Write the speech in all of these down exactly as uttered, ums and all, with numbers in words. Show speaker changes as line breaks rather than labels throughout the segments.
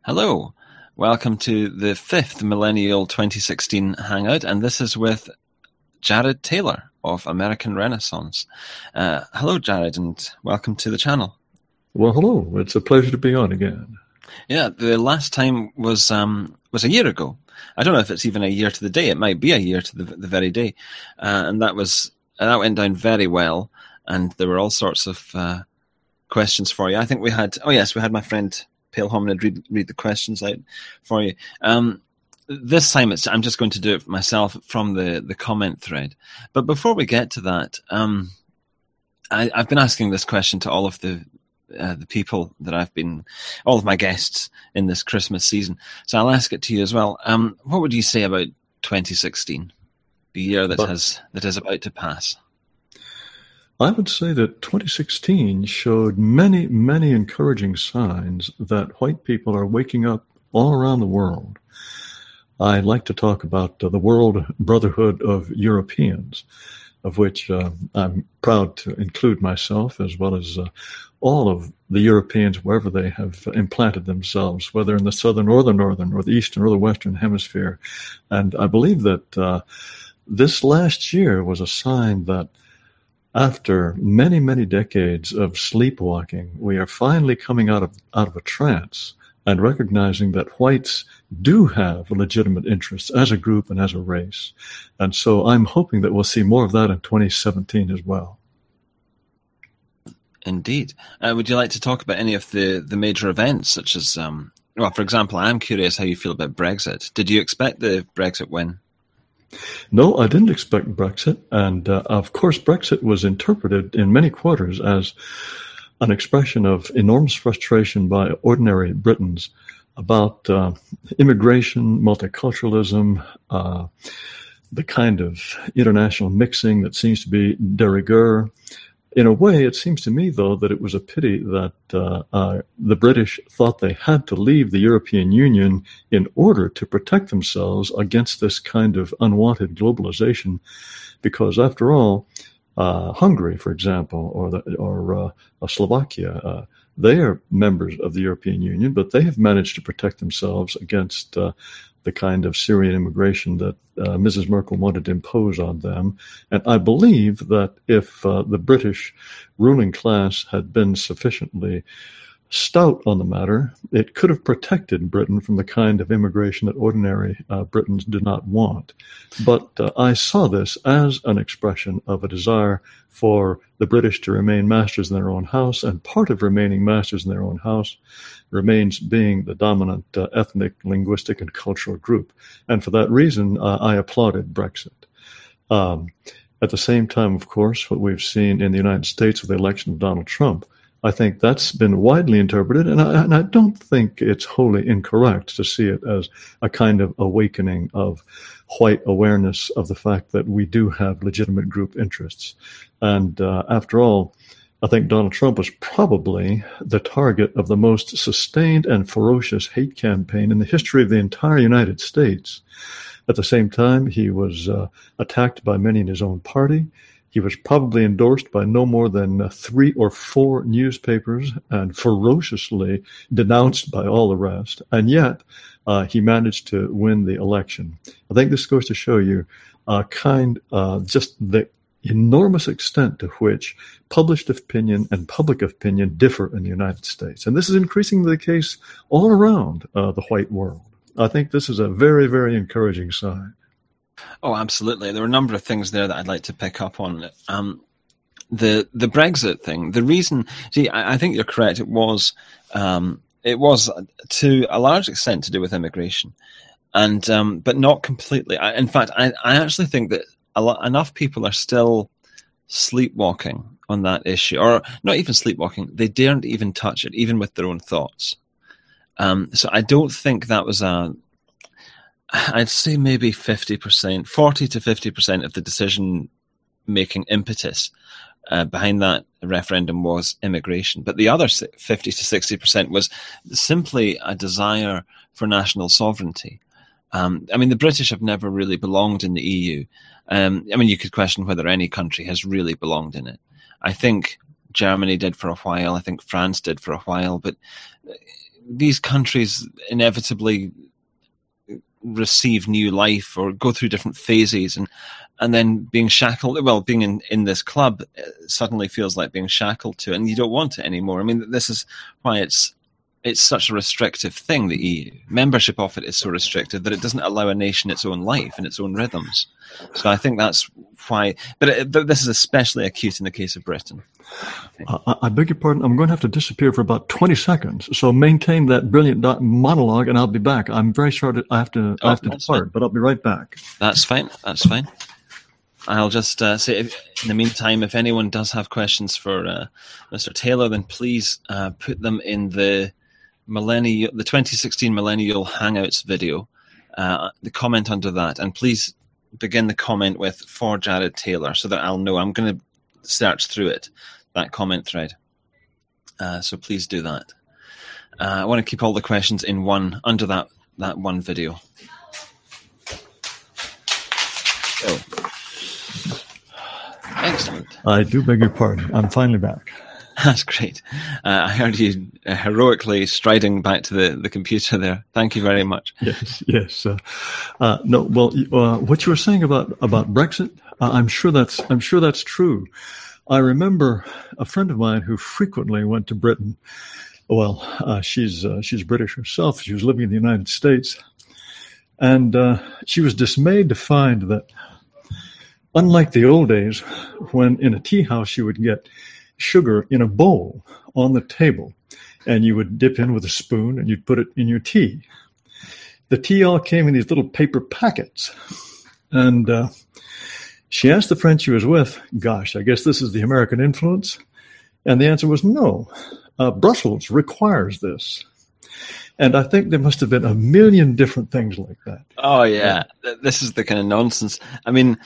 Hello, welcome to the fifth Millennial twenty sixteen Hangout, and this is with Jared Taylor of American Renaissance. Uh, hello, Jared, and welcome to the channel.
Well, hello. It's a pleasure to be on again.
Yeah, the last time was um, was a year ago. I don't know if it's even a year to the day. It might be a year to the, the very day, uh, and that was that went down very well. And there were all sorts of uh, questions for you. I think we had. Oh yes, we had my friend Pale Hominid read read the questions out for you. Um, this time, it's I'm just going to do it myself from the the comment thread. But before we get to that, um, I, I've been asking this question to all of the. Uh, the people that I've been, all of my guests in this Christmas season. So I'll ask it to you as well. Um, what would you say about twenty sixteen, the year that
But
has that is about to pass?
I would say that twenty sixteen showed many, many encouraging signs that white people are waking up all around the world. I like to talk about uh, the World Brotherhood of Europeans, of which uh, I'm proud to include myself, as well as uh, all of the Europeans, wherever they have implanted themselves, whether in the southern or the northern or the eastern or the western hemisphere. And I believe that uh, this last year was a sign that after many, many decades of sleepwalking, we are finally coming out of out of a trance and recognizing that whites do have legitimate interests as a group and as a race. And so I'm hoping that we'll see more of that in twenty seventeen as well.
Indeed. Uh, would you like to talk about any of the, the major events, such as, um, well, for example, I'm curious how you feel about Brexit. Did you expect the Brexit win?
No, I didn't expect Brexit. And uh, of course, Brexit was interpreted in many quarters as an expression of enormous frustration by ordinary Britons about uh, immigration, multiculturalism, uh, the kind of international mixing that seems to be de rigueur. In a way, it seems to me, though, that it was a pity that uh, uh, the British thought they had to leave the European Union in order to protect themselves against this kind of unwanted globalization, because after all, uh, Hungary, for example, or the, or uh, uh, Slovakia, uh, they are members of the European Union, but they have managed to protect themselves against uh, the kind of Syrian immigration that uh, Missus Merkel wanted to impose on them. And I believe that if uh, the British ruling class had been sufficiently stout on the matter, it could have protected Britain from the kind of immigration that ordinary uh, Britons do not want. But uh, I saw this as an expression of a desire for the British to remain masters in their own house, and part of remaining masters in their own house remains being the dominant uh, ethnic, linguistic, and cultural group. And for that reason, uh, I applauded Brexit. Um, at the same time, of course, what we've seen in the United States with the election of Donald Trump, I think that's been widely interpreted, and I, and I don't think it's wholly incorrect to see it as a kind of awakening of white awareness of the fact that we do have legitimate group interests. And uh, after all, I think Donald Trump was probably the target of the most sustained and ferocious hate campaign in the history of the entire United States. At the same time, he was uh, attacked by many in his own party. He was probably endorsed by no more than uh, three or four newspapers and ferociously denounced by all the rest. And yet, uh, he managed to win the election. I think this goes to show you uh, kind, uh, just the enormous extent to which published opinion and public opinion differ in the United States. And this is increasingly the case all around uh, the white world. I think this is a very, very encouraging sign.
Oh, absolutely. There are a number of things there that I'd like to pick up on. Um, the the Brexit thing, the reason, see, I, I think you're correct. It was um, it was to a large extent to do with immigration, and um, but not completely. I, in fact, I, I actually think that a lot, enough people are still sleepwalking on that issue, or not even sleepwalking. They daren't even touch it, even with their own thoughts. Um, so I don't think that was a. I'd say maybe fifty percent, forty to fifty percent of the decision-making impetus uh, behind that referendum was immigration. But the other fifty to sixty percent was simply a desire for national sovereignty. Um, I mean, the British have never really belonged in the E U. Um, I mean, you could question whether any country has really belonged in it. I think Germany did for a while. I think France did for a while. But these countries inevitably receive new life or go through different phases, and and then being shackled, well, being in, in this club suddenly feels like being shackled to it, and you don't want it anymore. I mean, this is why it's it's such a restrictive thing, the E U. Membership of it is so restricted that it doesn't allow a nation its own life and its own rhythms. So I think that's why, but, it, but this is especially acute in the case of Britain.
I, I beg your pardon, I'm going to have to disappear for about twenty seconds, so maintain that brilliant do- monologue and I'll be back. I'm very sorry to, I have to,
oh,
I have to depart, fine. But I'll be right back.
That's fine, that's fine. I'll just uh, say, if, in the meantime, if anyone does have questions for uh, Mister Taylor, then please uh, put them in the millennial, the twenty sixteen Millennial Hangouts video, uh, the comment under that, and please begin the comment with "for Jared Taylor" so that I'll know. I'm going to search through it, that comment thread. Uh, so please do that. Uh, I want to keep all the questions in one under that that one video. So. Excellent.
I do beg your pardon. I'm finally back.
That's great. Uh, I heard you uh, heroically striding back to the, the computer there. Thank you very much.
Yes, yes. Uh, uh, no, well, uh, what you were saying about about Brexit, uh, I'm sure that's I'm sure that's true. I remember a friend of mine who frequently went to Britain. Well, uh, she's uh, she's British herself. She was living in the United States, and uh, she was dismayed to find that, unlike the old days, when in a tea house you would get sugar in a bowl on the table, and you would dip in with a spoon and you'd put it in your tea. The tea all came in these little paper packets. And uh, she asked the friend she was with, gosh, I guess this is the American influence? And the answer was no. Uh, Brussels requires this. And I think there must have been a million different things like that.
Oh, yeah. This is the kind of nonsense. I mean,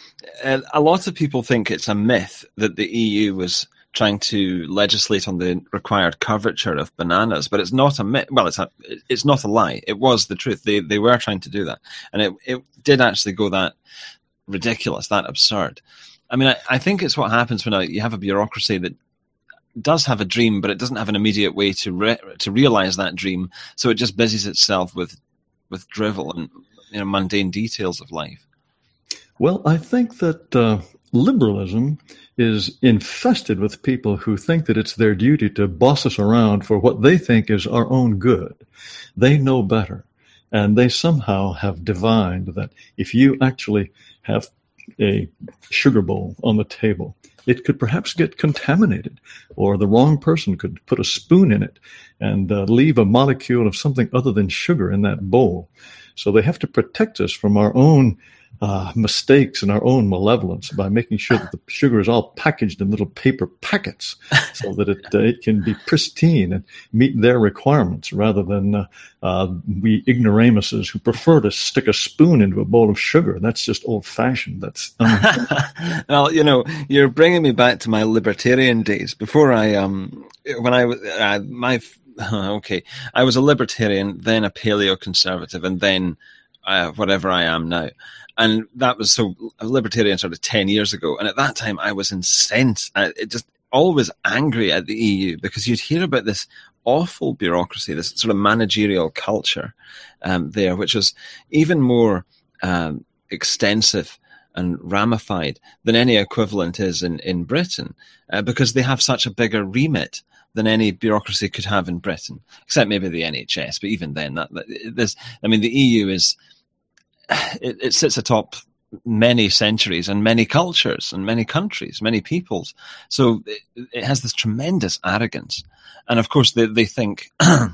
a lot of people think it's a myth that the E U was trying to legislate on the required curvature of bananas, but it's not a myth. Well, it's a, it's not a lie. It was the truth. They they were trying to do that. And it, it did actually go that ridiculous, that absurd. I mean, I, I think it's what happens when a, you have a bureaucracy that does have a dream, but it doesn't have an immediate way to re- to realize that dream. So it just busies itself with with drivel and, you know, mundane details of life.
Well, I think that uh, liberalism is infested with people who think that it's their duty to boss us around for what they think is our own good. They know better, and they somehow have divined that if you actually have a sugar bowl on the table, it could perhaps get contaminated, or the wrong person could put a spoon in it and uh, leave a molecule of something other than sugar in that bowl. So they have to protect us from our own uh, mistakes and our own malevolence by making sure that the sugar is all packaged in little paper packets so that it uh, it can be pristine and meet their requirements, rather than uh, uh, we ignoramuses who prefer to stick a spoon into a bowl of sugar. That's just old-fashioned. That's um...
Well, you know, you're bringing me back to my libertarian days. Before I, um, when I was, uh, my, okay, I was a libertarian, then a paleo-conservative, and then uh, whatever I am now. And that was so a libertarian sort of ten years ago. And at that time, I was incensed. I, it just always angry at the E U, because you'd hear about this awful bureaucracy, this sort of managerial culture um, there, which was even more um, extensive and ramified than any equivalent is in, in Britain, uh, because they have such a bigger remit than any bureaucracy could have in Britain, except maybe the N H S. But even then, that, that this, I mean, the E U is, It, it sits atop many centuries and many cultures and many countries, many peoples. So it, it has this tremendous arrogance, and of course they they think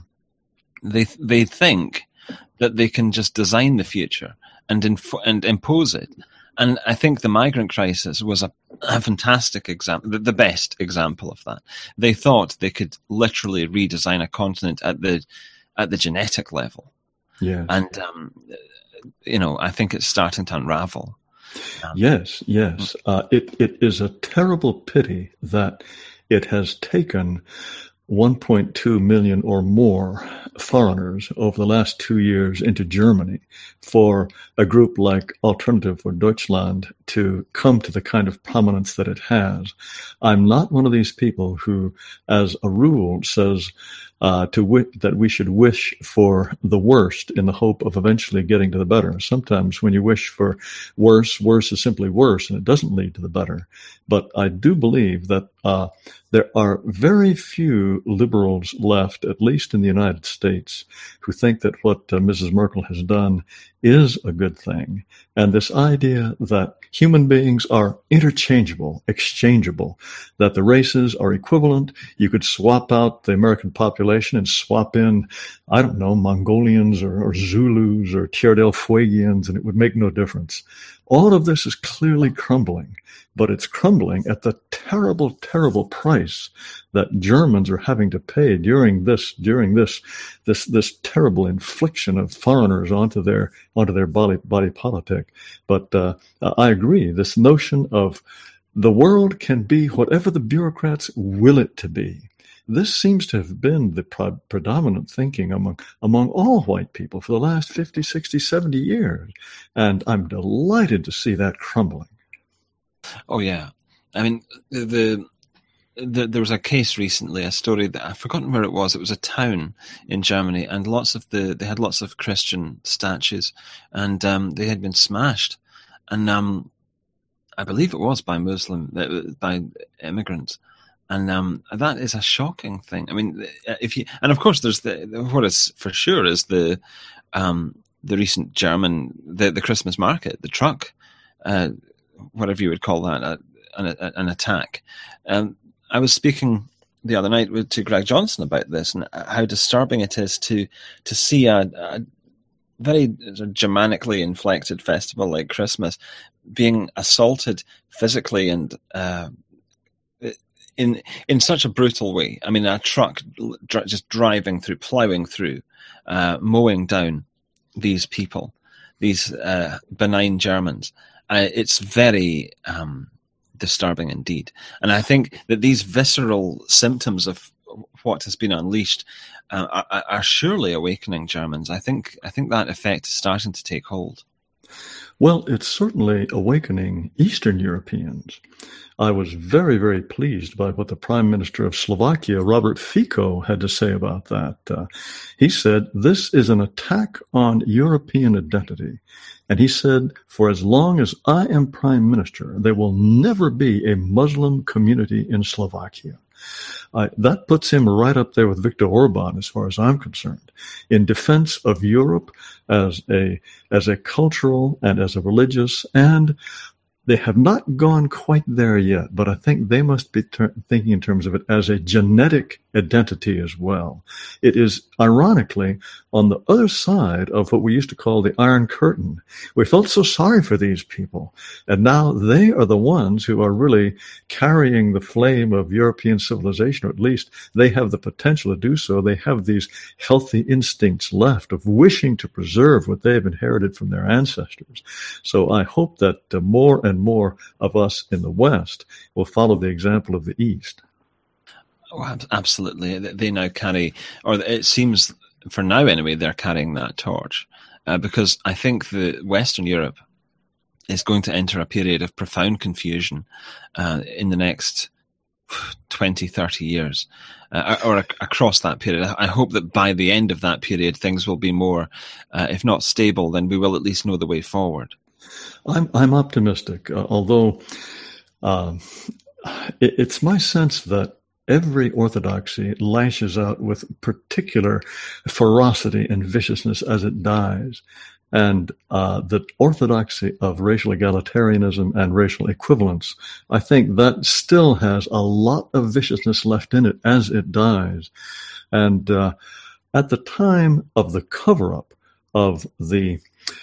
they they think that they can just design the future and inf- and impose it. And I think the migrant crisis was a, a fantastic example, the, the best example of that. They thought they could literally redesign a continent at the at the genetic level.
Yeah,
and. Um, You know, I think it's starting to unravel. Um,
yes, yes. Uh, it it is a terrible pity that it has taken one point two million or more foreigners over the last two years into Germany for a group like Alternative for Deutschland to come to the kind of prominence that it has. I'm not one of these people who, as a rule, says uh, to w- that we should wish for the worst in the hope of eventually getting to the better. Sometimes when you wish for worse, worse is simply worse, and it doesn't lead to the better. But I do believe that uh, there are very few liberals left, at least in the United States, who think that what uh, Missus Merkel has done is a good thing. And this idea that human beings are interchangeable, exchangeable, that the races are equivalent. You could swap out the American population and swap in, I don't know, Mongolians or, or Zulus or Tierra del Fuegians, and it would make no difference. All of this is clearly crumbling, but it's crumbling at the terrible, terrible price that Germans are having to pay during this, during this, this, this terrible infliction of foreigners onto their, onto their body, body politic. But uh, I agree. This notion of the world can be whatever the bureaucrats will it to be. This seems to have been the pro- predominant thinking among among all white people for the last fifty, sixty, seventy years. And I'm delighted to see that crumbling.
Oh, yeah. I mean, the, the, the there was a case recently, a story that I've forgotten where it was. It was a town in Germany, and lots of the they had lots of Christian statues, and um, they had been smashed. And um, I believe it was by Muslim, by immigrants. And um, that is a shocking thing. I mean, if you and of course, there's the what is for sure is the um, the recent German the, the Christmas market, the truck, uh, whatever you would call that, a, an, an attack. Um, I was speaking the other night with, to Greg Johnson about this and how disturbing it is to to see a, a very Germanically inflected festival like Christmas being assaulted physically and. Uh, In in such a brutal way. I mean, a truck dr- just driving through, ploughing through, uh, mowing down these people, these uh, benign Germans. Uh, it's very um, disturbing indeed. And I think that these visceral symptoms of what has been unleashed uh, are, are surely awakening Germans. I think I think that effect is starting to take hold.
Well, it's certainly awakening Eastern Europeans. I was very, very pleased by what the Prime Minister of Slovakia, Robert Fico, had to say about that. Uh, he said, this is an attack on European identity. And he said, for as long as I am Prime Minister, there will never be a Muslim community in Slovakia. Uh, that puts him right up there with Viktor Orban, as far as I'm concerned, in defense of Europe as a as a cultural and as a religious, and they have not gone quite there yet, but I think they must be ter- thinking in terms of it as a genetic identity as well. It is, ironically, on the other side of what we used to call the Iron Curtain. We felt so sorry for these people, and now they are the ones who are really carrying the flame of European civilization, or at least they have the potential to do so. They have these healthy instincts left of wishing to preserve what they've inherited from their ancestors. So I hope that uh, more and more of us in the West will follow the example of the East.
Oh, absolutely. They now carry, or it seems for now anyway, they're carrying that torch uh, because I think that Western Europe is going to enter a period of profound confusion uh, in the next twenty, thirty years uh, or ac- across that period. I hope that by the end of that period, things will be more, uh, if not stable, then we will at least know the way forward.
I'm, I'm optimistic, uh, although uh, it, it's my sense that every orthodoxy lashes out with particular ferocity and viciousness as it dies. And uh, the orthodoxy of racial egalitarianism and racial equivalence, I think that still has a lot of viciousness left in it as it dies. And uh, at the time of the cover-up of the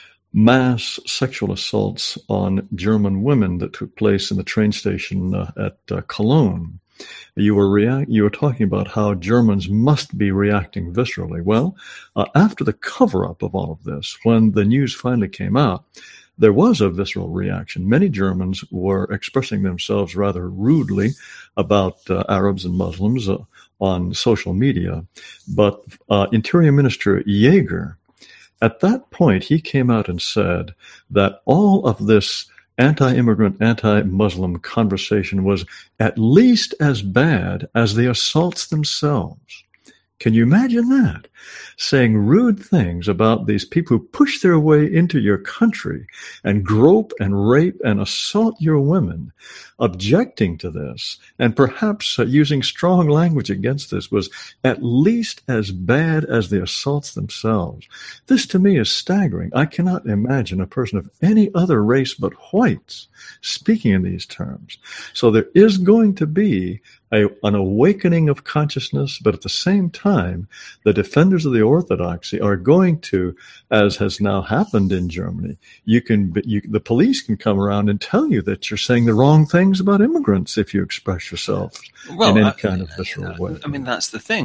mass sexual assaults on German women that took place in the train station uh, at uh, Cologne, You were react. You were talking about how Germans must be reacting viscerally. Well, uh, after the cover-up of all of this, when the news finally came out, there was a visceral reaction. Many Germans were expressing themselves rather rudely about uh, Arabs and Muslims uh, on social media. But uh, Interior Minister Yeager, at that point, he came out and said that all of this anti-immigrant, anti-Muslim conversation was at least as bad as the assaults themselves. Can you imagine that? Saying rude things about these people who push their way into your country and grope and rape and assault your women, objecting to this, and perhaps uh, using strong language against this was at least as bad as the assaults themselves. This to me is staggering. I cannot imagine a person of any other race but whites speaking in these terms. So there is going to be A, an awakening of consciousness, but at the same time, the defenders of the orthodoxy are going to, as has now happened in Germany, you can, you, the police can come around and tell you that you're saying the wrong things about immigrants if you express yourself well, in any I, kind of visceral way.
I mean, that's the thing.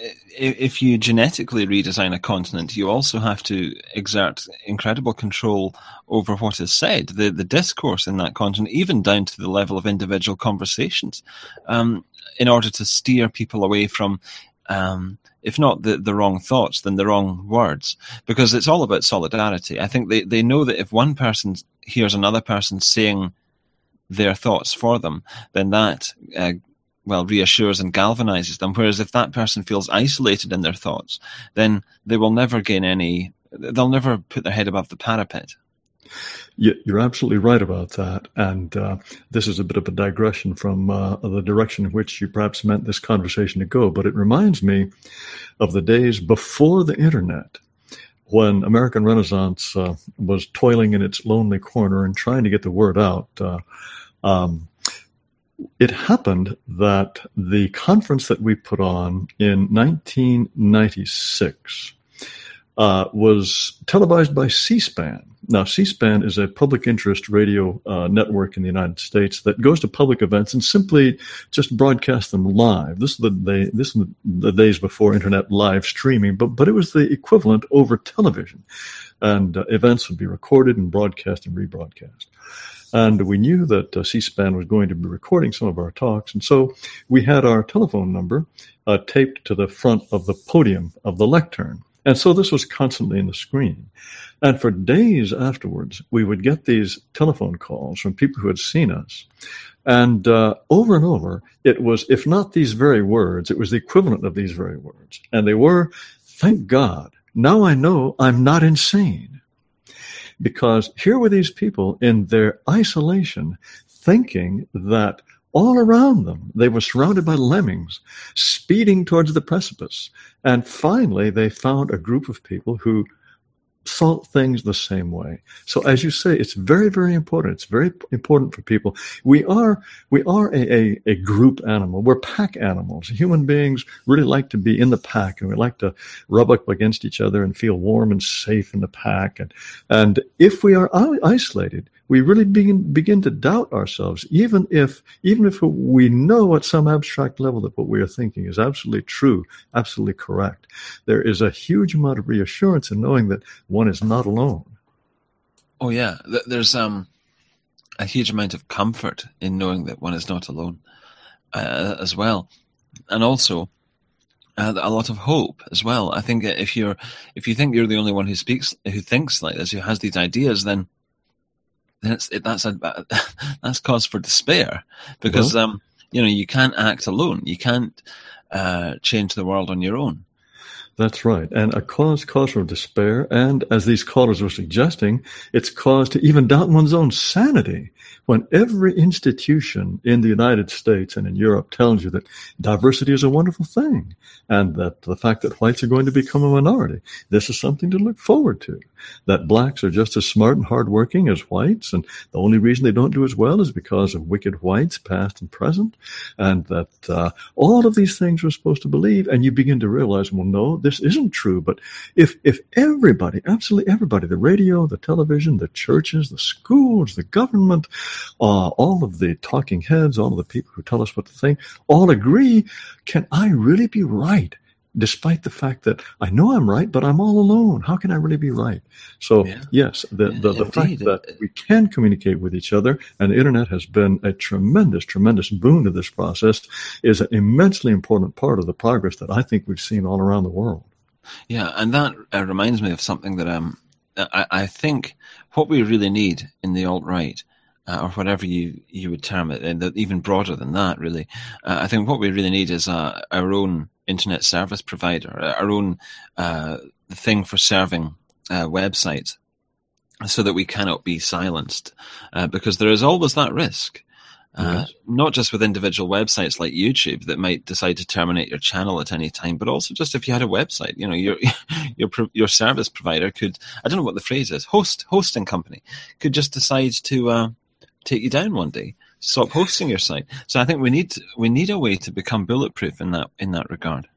If you genetically redesign a continent, you also have to exert incredible control over what is said, the, the discourse in that continent, even down to the level of individual conversations. Um, in order to steer people away from, um, if not the, the wrong thoughts, then the wrong words. Because it's all about solidarity. I think they, they know that if one person hears another person saying their thoughts for them, then that, uh, well, reassures and galvanizes them. Whereas if that person feels isolated in their thoughts, then they will never gain any, they'll never put their head above the parapet.
You're absolutely right about that. And uh, this is a bit of a digression from uh, the direction in which you perhaps meant this conversation to go. But it reminds me of the days before the Internet, when American Renaissance uh, was toiling in its lonely corner and trying to get the word out. Uh, um, it happened that the conference that we put on in nineteen ninety-six uh, was televised by C-SPAN. Now, C-SPAN is a public interest radio uh, network in the United States that goes to public events and simply just broadcasts them live. This is the day, this is the days before internet live streaming, but but it was the equivalent over television, and uh, events would be recorded and broadcast and rebroadcast. And we knew that uh, C-SPAN was going to be recording some of our talks, and so we had our telephone number uh, taped to the front of the podium of the lectern. And so this was constantly in the screen. And for days afterwards, we would get these telephone calls from people who had seen us. And uh, over and over, it was, if not these very words, it was the equivalent of these very words. And they were, thank God, now I know I'm not insane. Because here were these people in their isolation thinking that all around them, they were surrounded by lemmings, speeding towards the precipice. And finally, they found a group of people who saw things the same way. So as you say, it's very, very important. It's very important for people. We are we are a, a, a group animal. We're pack animals. Human beings really like to be in the pack, and we like to rub up against each other and feel warm and safe in the pack. And, and if we are isolated, we really begin begin to doubt ourselves, even if even if we know at some abstract level that what we are thinking is absolutely true, absolutely correct. There is a huge amount of reassurance in knowing that one is not alone.
Oh yeah, there's um a huge amount of comfort in knowing that one is not alone, uh, as well, and also uh, a lot of hope as well. I think if you're if you think you're the only one who speaks, who thinks like this, who has these ideas, then then it's, it, that's a that's cause for despair, because well, um you know you can't act alone. You can't uh, change the world on your own.
That's right. And a cause, cause for despair. And as these callers were suggesting, it's cause to even doubt one's own sanity, when every institution in the United States and in Europe tells you that diversity is a wonderful thing, and that the fact that whites are going to become a minority, this is something to look forward to, that blacks are just as smart and hardworking as whites, and the only reason they don't do as well is because of wicked whites, past and present, and that uh, all of these things we're supposed to believe, and you begin to realize, well, no, this isn't true. But if if everybody, absolutely everybody, the radio, the television, the churches, the schools, the government, uh, all of the talking heads, all of the people who tell us what to think, all agree, can I really be right despite the fact that I know I'm right, but I'm all alone. How can I really be right? So, yeah. yes, the, the, the fact that we can communicate with each other, and the internet has been a tremendous, tremendous boon to this process, is an immensely important part of the progress that I think we've seen all around the world.
Yeah, and that uh, reminds me of something that um, I, I think what we really need in the alt-right, uh, or whatever you, you would term it, and even broader than that, really, uh, I think what we really need is uh, our own internet service provider, our own uh, thing for serving uh, websites, so that we cannot be silenced, uh, because there is always that risk. Uh, yes. Not just with individual websites like YouTube that might decide to terminate your channel at any time, but also just if you had a website, you know, your your your service provider could, I don't know what the phrase is, host hosting company could just decide to uh, take you down one day, stop hosting your site. So I think we need we need a way to become bulletproof in that in that regard.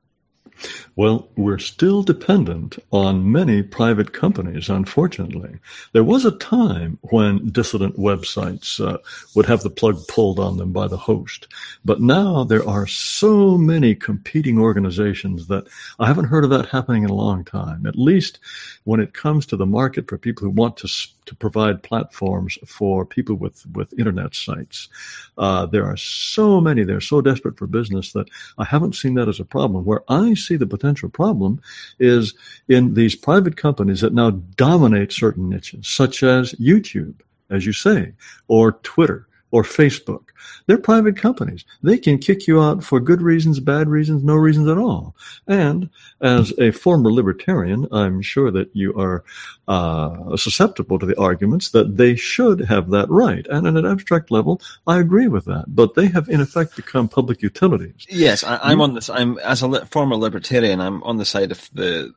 Well, we're still dependent on many private companies, unfortunately. There was a time when dissident websites uh, would have the plug pulled on them by the host. But now there are so many competing organizations that I haven't heard of that happening in a long time, at least when it comes to the market for people who want to to provide platforms for people with, with internet sites. Uh, there are so many, they're so desperate for business that I haven't seen that as a problem. Where I see the potential problem is in these private companies that now dominate certain niches, such as YouTube, as you say, or Twitter, or Facebook. They're private companies. They can kick you out for good reasons, bad reasons, no reasons at all. And as a former libertarian, I'm sure that you are uh, susceptible to the arguments that they should have that right. And at an abstract level, I agree with that. But they have, in effect, become public utilities.
Yes, I, I'm on this. I'm as a li- former libertarian. I'm on the side of the,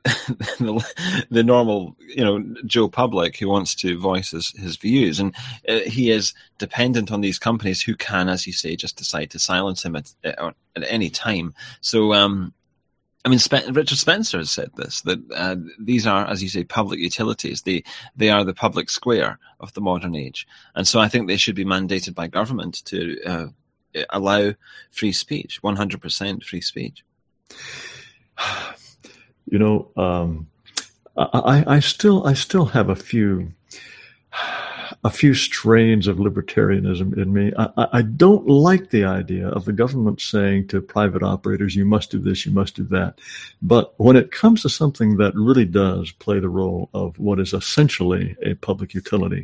the the normal, you know, Joe Public who wants to voice his, his views, and uh, he is dependent on these companies who can, as you say, just decide to silence him at at, at any time. So, um, I mean, Spe- Richard Spencer has said this, that uh, these are, as you say, public utilities. They they are the public square of the modern age, and so I think they should be mandated by government to uh, allow free speech, one hundred percent free speech.
You know, um, I, I still I still have a few. a few strains of libertarianism in me. I, I don't like the idea of the government saying to private operators, you must do this, you must do that. But when it comes to something that really does play the role of what is essentially a public utility,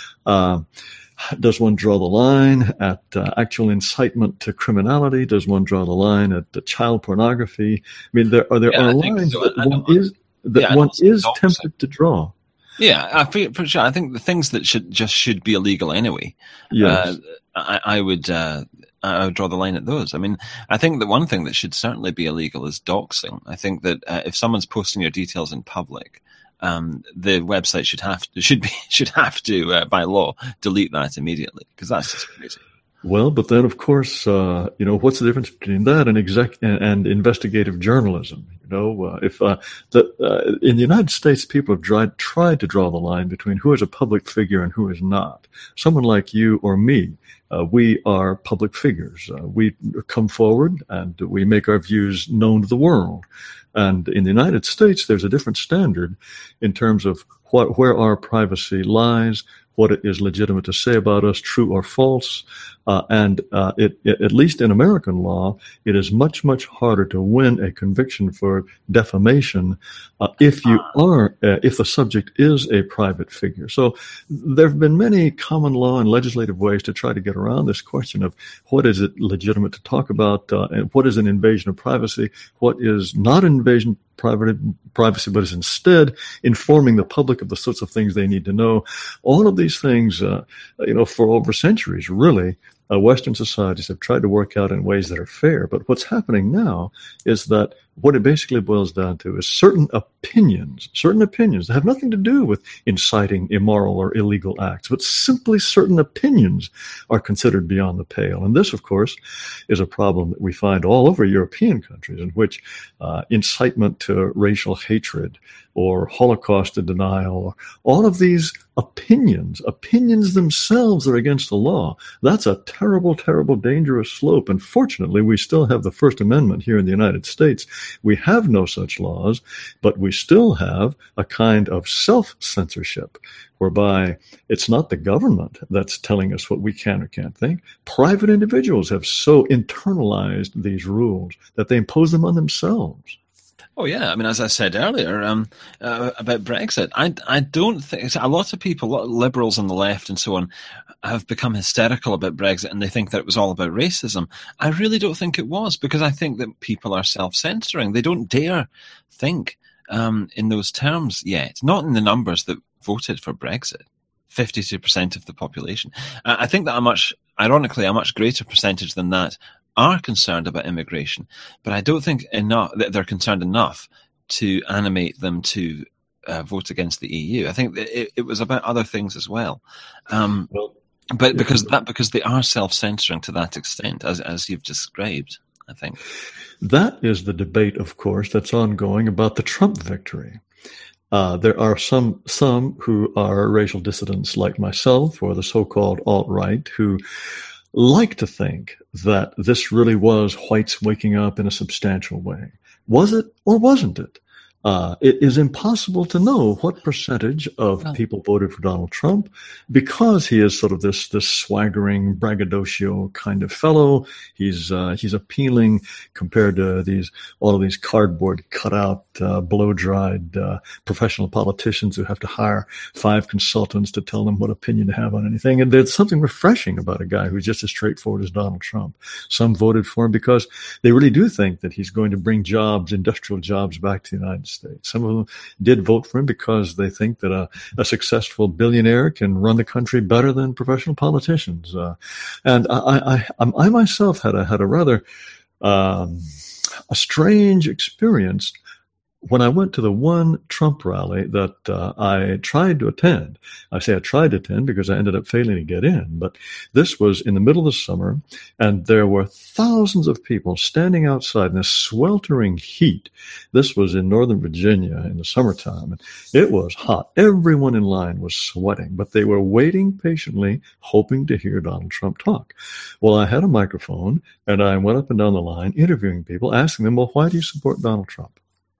uh, does one draw the line at uh, actual incitement to criminality? Does one draw the line at uh, child pornography? I mean, there are there yeah, are lines so. that one is that yeah, one is tempted to draw.
Yeah, I feel, for sure. I think the things that should just should be illegal anyway.
Yes.
Uh, I, I would uh, I would draw the line at those. I mean, I think that one thing that should certainly be illegal is doxing. I think that uh, if someone's posting your details in public, um, the website should have to, should be should have to uh, by law delete that immediately, because that's just crazy.
Well, but then, of course, uh, you know, what's the difference between that and exec and, and investigative journalism? You know, uh, if uh, the, uh, in the United States, people have tried, tried to draw the line between who is a public figure and who is not. Someone like you or me, uh, we are public figures. Uh, we come forward and we make our views known to the world. And in the United States, there's a different standard in terms of what, where our privacy lies, what it is legitimate to say about us, true or false. Uh, and uh, it, it, at least in American law, it is much, much harder to win a conviction for defamation uh, if you are, uh, if the subject is a private figure. So there have been many common law and legislative ways to try to get around this question of what is it legitimate to talk about, uh, and what is an invasion of privacy, what is not an invasion of private privacy, but is instead informing the public of the sorts of things they need to know. All of these things, uh, you know, for over centuries, really, uh, Western societies have tried to work out in ways that are fair. But what's happening now is that what it basically boils down to is certain opinions, certain opinions that have nothing to do with inciting immoral or illegal acts, but simply certain opinions are considered beyond the pale. And this, of course, is a problem that we find all over European countries, in which uh, incitement to racial hatred or Holocaust denial, all of these opinions, opinions themselves are against the law. That's a terrible, terrible, dangerous slope. And fortunately, we still have the First Amendment here in the United States, We have no such laws, but we still have a kind of self-censorship whereby it's not the government that's telling us what we can or can't think. Private individuals have so internalized these rules that they impose them on themselves.
Oh yeah, I mean, as I said earlier um, uh, about Brexit, I I don't think a lot of people, a lot of liberals on the left and so on, have become hysterical about Brexit, and they think that it was all about racism. I really don't think it was, because I think that people are self-censoring. They don't dare think um, in those terms yet, not in the numbers that voted for Brexit. fifty-two percent of the population. Uh, I think that a much, ironically, a much greater percentage than that are concerned about immigration, but I don't think enough that they're concerned enough to animate them to uh, vote against the E U. I think that it, it was about other things as well. Um,
well,
but because that because they are self-censoring to that extent, as as you've described, I think.
That is the debate, of course, that's ongoing about the Trump victory. Uh, there are some some who are racial dissidents like myself, or the so-called alt-right, who like to think that this really was whites waking up in a substantial way. Was it or wasn't it? Uh, it is impossible to know what percentage of
Well,
people voted for Donald Trump because he is sort of this this swaggering, braggadocio kind of fellow. He's uh, he's appealing compared to these all of these cardboard cutout, uh, blow dried uh, professional politicians who have to hire five consultants to tell them what opinion to have on anything. And there's something refreshing about a guy who's just as straightforward as Donald Trump. Some voted for him because they really do think that he's going to bring jobs, industrial jobs, back to the United States. Some of them did vote for him because they think that a, a successful billionaire can run the country better than professional politicians. Uh, and I, I, I, I myself had a had a rather um, a strange experience when I went to the one Trump rally that uh, I tried to attend. I say I tried to attend because I ended up failing to get in, but this was in the middle of the summer, and there were thousands of people standing outside in this sweltering heat. This was in Northern Virginia in the summertime, and it was hot. Everyone in line was sweating, but they were waiting patiently, hoping to hear Donald Trump talk. Well, I had a microphone, and I went up and down the line interviewing people, asking them, well, why do you support Donald Trump?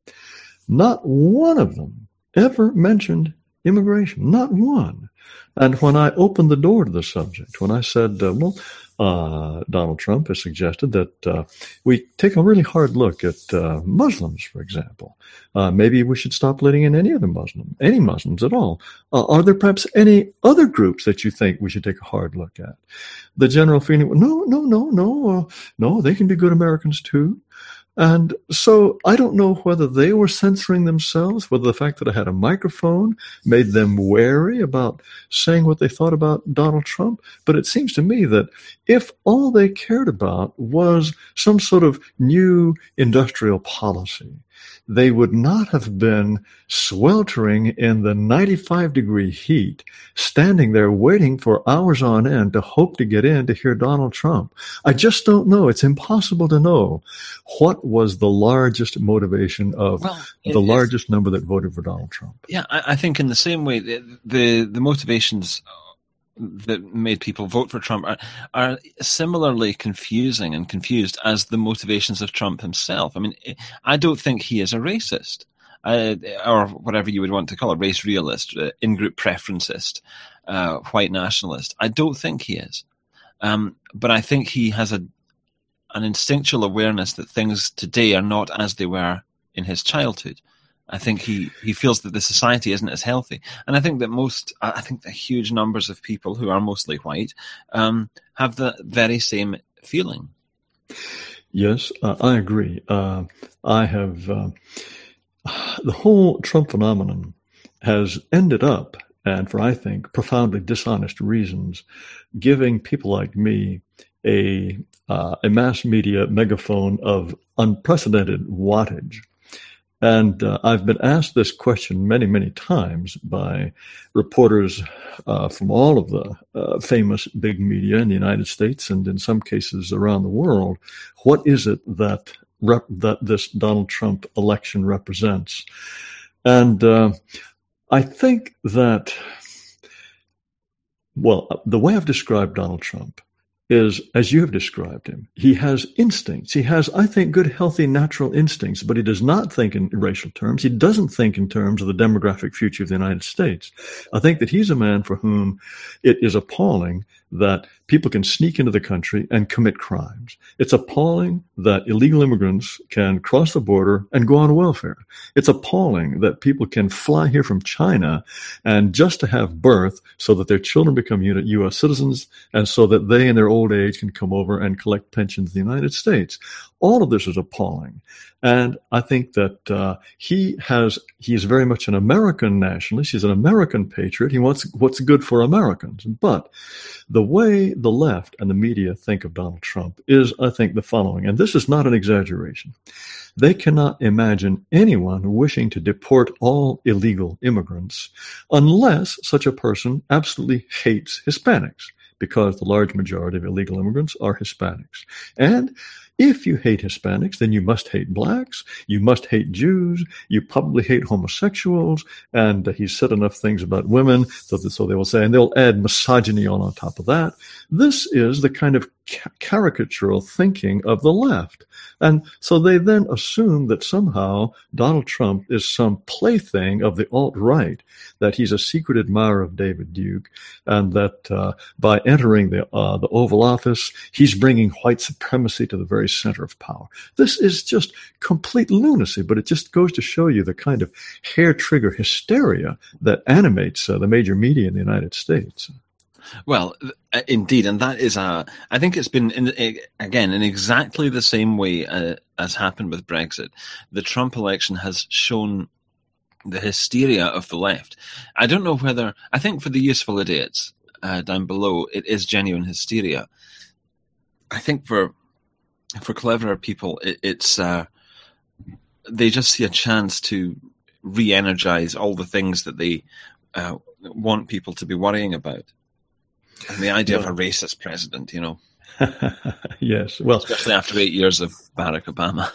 Not one of them ever mentioned immigration, not one. And when I opened the door to the subject, when I said, uh, well, uh, Donald Trump has suggested that uh, we take a really hard look at uh, Muslims, for example. Uh, maybe we should stop letting in any other Muslim, any Muslims at all. Uh, are there perhaps any other groups that you think we should take a hard look at? The general feeling, no, no, no, no, uh, no, they can be good Americans too. And so I don't know whether they were censoring themselves, whether the fact that I had a microphone made them wary about saying what they thought about Donald Trump. But it seems to me that if all they cared about was some sort of new industrial policy, they would not have been sweltering in the ninety-five degree heat, standing there waiting for hours on end to hope to get in to hear Donald Trump. I just don't know. It's impossible to know what was the largest motivation of
well,
the
it,
largest number that voted for Donald Trump.
Yeah, I, I think in the same way, the, the, the motivations that made people vote for Trump are, are similarly confusing and confused as the motivations of Trump himself. I mean, I don't think he is a racist, uh, or whatever you would want to call a race realist, uh, in-group preferencist, uh, white nationalist. I don't think he is. Um, but I think he has a an instinctual awareness that things today are not as they were in his childhood. I think he, he feels that the society isn't as healthy. And I think that most, I think that huge numbers of people who are mostly white um, have the very same feeling.
Yes, uh, I agree. Uh, I have, uh, the whole Trump phenomenon has ended up, and for, I think, profoundly dishonest reasons, giving people like me a, uh, a mass media megaphone of unprecedented wattage. And uh, I've been asked this question many, many times by reporters uh, from all of the uh, famous big media in the United States and in some cases around the world. What is it that rep- that this Donald Trump election represents? And uh, I think that, well, the way I've described Donald Trump is, as you have described him, he has instincts. He has, I think, good, healthy, natural instincts, but he does not think in racial terms. He doesn't think in terms of the demographic future of the United States. I think that he's a man for whom it is appalling that people can sneak into the country and commit crimes. It's appalling that illegal immigrants can cross the border and go on welfare. It's appalling that people can fly here from China and just to have birth so that their children become U S citizens and so that they in their old age can come over and collect pensions in the United States. All of this is appalling. And I think that uh, he has, he is very much an American nationalist. He's an American patriot. He wants what's good for Americans. But the way the left and the media think of Donald Trump is, I think, the following. And this is not an exaggeration. They cannot imagine anyone wishing to deport all illegal immigrants unless such a person absolutely hates Hispanics, because the large majority of illegal immigrants are Hispanics. And if you hate Hispanics, then you must hate blacks, you must hate Jews, you probably hate homosexuals, and uh, he's said enough things about women, so, that, so they will say, and they'll add misogyny on on top of that. This is the kind of ca- caricatural thinking of the left. And so they then assume that somehow Donald Trump is some plaything of the alt-right, that he's a secret admirer of David Duke, and that uh, by entering the uh, the Oval Office, he's bringing white supremacy to the very center of power. This is just complete lunacy, but it just goes to show you the kind of hair-trigger hysteria that animates uh, the major media in the United States.
Well, indeed, and that is a. I think it's been in, again in exactly the same way uh, as happened with Brexit. The Trump election has shown the hysteria of the left. I don't know whether I think for the useful idiots uh, down below, it is genuine hysteria. I think for for cleverer people, it, it's uh, they just see a chance to re-energize all the things that they uh, want people to be worrying about. And the idea yeah. of a racist president, you know.
Yes, well,
especially after eight years of Barack Obama.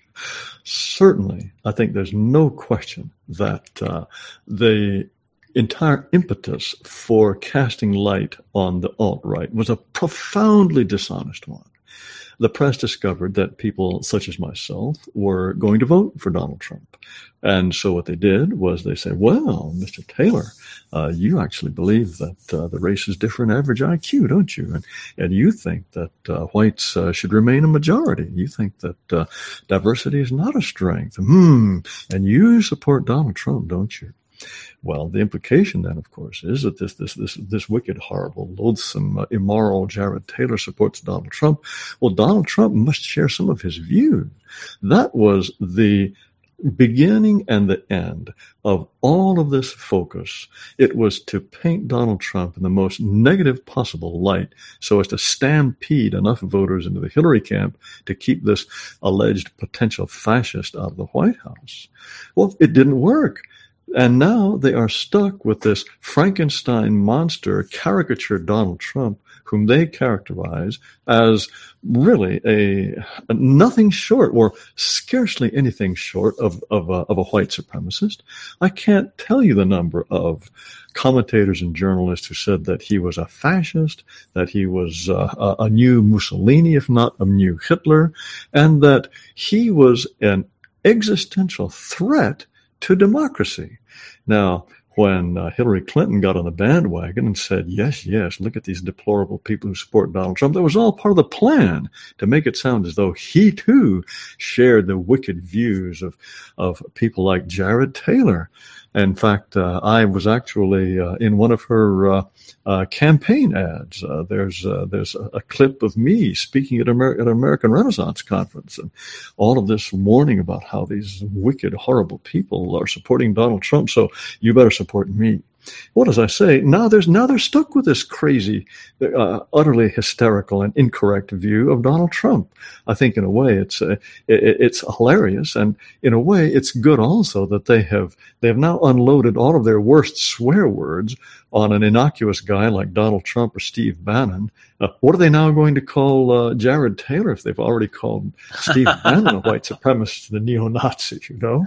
Certainly, I think there's no question that uh, the entire impetus for casting light on the alt-right was a profoundly dishonest one. The press discovered that people such as myself were going to vote for Donald Trump. And so what they did was they said, well, Mister Taylor, uh, you actually believe that uh, the race is different average I Q, don't you? And, and you think that uh, whites uh, should remain a majority. You think that uh, diversity is not a strength. Hmm. And you support Donald Trump, don't you? Well, the implication then, of course, is that this this this this wicked, horrible, loathsome, uh, immoral Jared Taylor supports Donald Trump. Well, Donald Trump must share some of his views. That was the beginning and the end of all of this focus. It was to paint Donald Trump in the most negative possible light so as to stampede enough voters into the Hillary camp to keep this alleged potential fascist out of the White House. Well, it didn't work. And now they are stuck with this Frankenstein monster, caricatured Donald Trump, whom they characterize as really a, a nothing short, or scarcely anything short of of a, of a white supremacist. I can't tell you the number of commentators and journalists who said that he was a fascist, that he was uh, a, a new Mussolini, if not a new Hitler, and that he was an existential threat to democracy. Now, when uh, Hillary Clinton got on the bandwagon and said, yes, yes, look at these deplorable people who support Donald Trump, that was all part of the plan to make it sound as though he, too, shared the wicked views of, of people like Jared Taylor. In fact, uh, I was actually uh, in one of her uh, uh, campaign ads. Uh, there's uh, there's a, a clip of me speaking at, Amer- at an American Renaissance conference, and all of this warning about how these wicked, horrible people are supporting Donald Trump. So you better support me. What does I say? Now there's now they're stuck with this crazy, uh, utterly hysterical and incorrect view of Donald Trump. I think in a way it's uh, it, it's hilarious, and in a way it's good also that they have they have now unloaded all of their worst swear words on an innocuous guy like Donald Trump or Steve Bannon. Uh, what are they now going to call uh, Jared Taylor if they've already called Steve Bannon a white supremacist and a neo-Nazi, you know?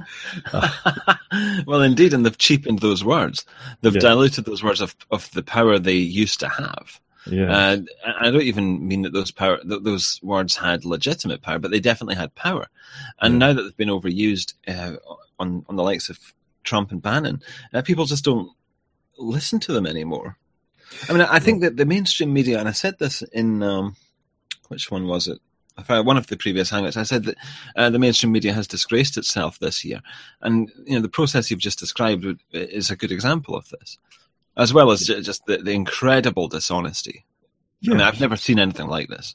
Uh,
well, indeed, and they've cheapened those words. They've
yeah.
diluted those words of, of the power they used to have.
Yeah.
Uh, I don't even mean that those power, that those words had legitimate power, but they definitely had power. And
Yeah.
now that they've been overused uh, on on the likes of Trump and Bannon, uh, people just don't listen to them anymore. I mean, I think that the mainstream media, and I said this in um, which one was it? I found one of the previous hangouts. I said that uh, the mainstream media has disgraced itself this year, and you know the process you've just described is a good example of this, as well as just the, the incredible dishonesty. Yes. I mean, I've never seen anything like this.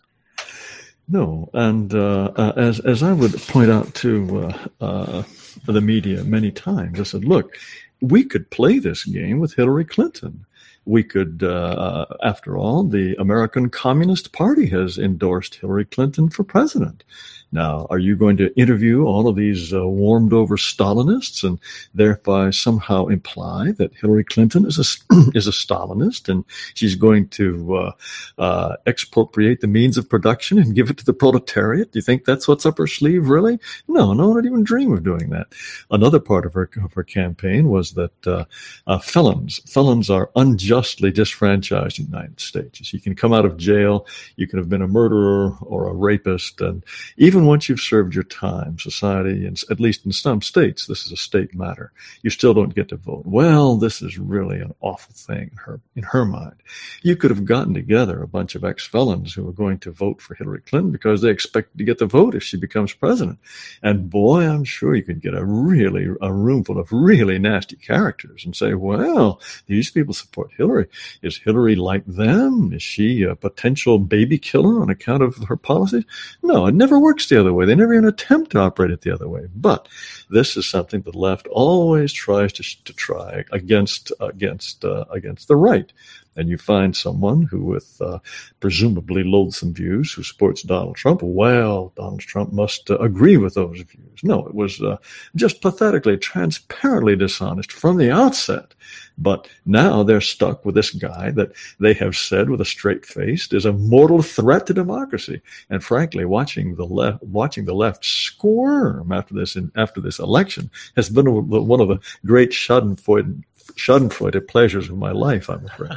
No, and uh, uh, as as I would point out to uh, uh, the media many times, I said, look, we could play this game with Hillary Clinton. We could, uh, after all, the American Communist Party has endorsed Hillary Clinton for president. Now, are you going to interview all of these uh, warmed-over Stalinists and thereby somehow imply that Hillary Clinton is a, is a Stalinist and she's going to uh, uh, expropriate the means of production and give it to the proletariat? Do you think that's what's up her sleeve, really? No, no one would even dream of doing that. Another part of her, of her campaign was that uh, uh, felons, felons are unjustly disfranchised in the United States. You can come out of jail, you can have been a murderer or a rapist, and even once you've served your time, society, and at least in some states, this is a state matter, you still don't get to vote. Well, this is really an awful thing in her, in her mind. You could have gotten together a bunch of ex-felons who were going to vote for Hillary Clinton because they expected to get the vote if she becomes president. And boy, I'm sure you could get a really, a room full of really nasty characters and say, well, these people support Hillary. Is Hillary like them? Is she a potential baby killer on account of her policies? No, it never works the other way. They never even attempt to operate it the other way. But this is something the left always tries to to try against against uh, against the right. And you find someone who, with uh, presumably loathsome views, who supports Donald Trump. Well, Donald Trump must uh, agree with those views. No, it was uh, just pathetically, transparently dishonest from the outset. But now they're stuck with this guy that they have said with a straight face is a mortal threat to democracy. And frankly, watching the left, watching the left squirm after this, in, after this election has been a, one of the great Schadenfreude, Schadenfreude pleasures of my life, I'm afraid.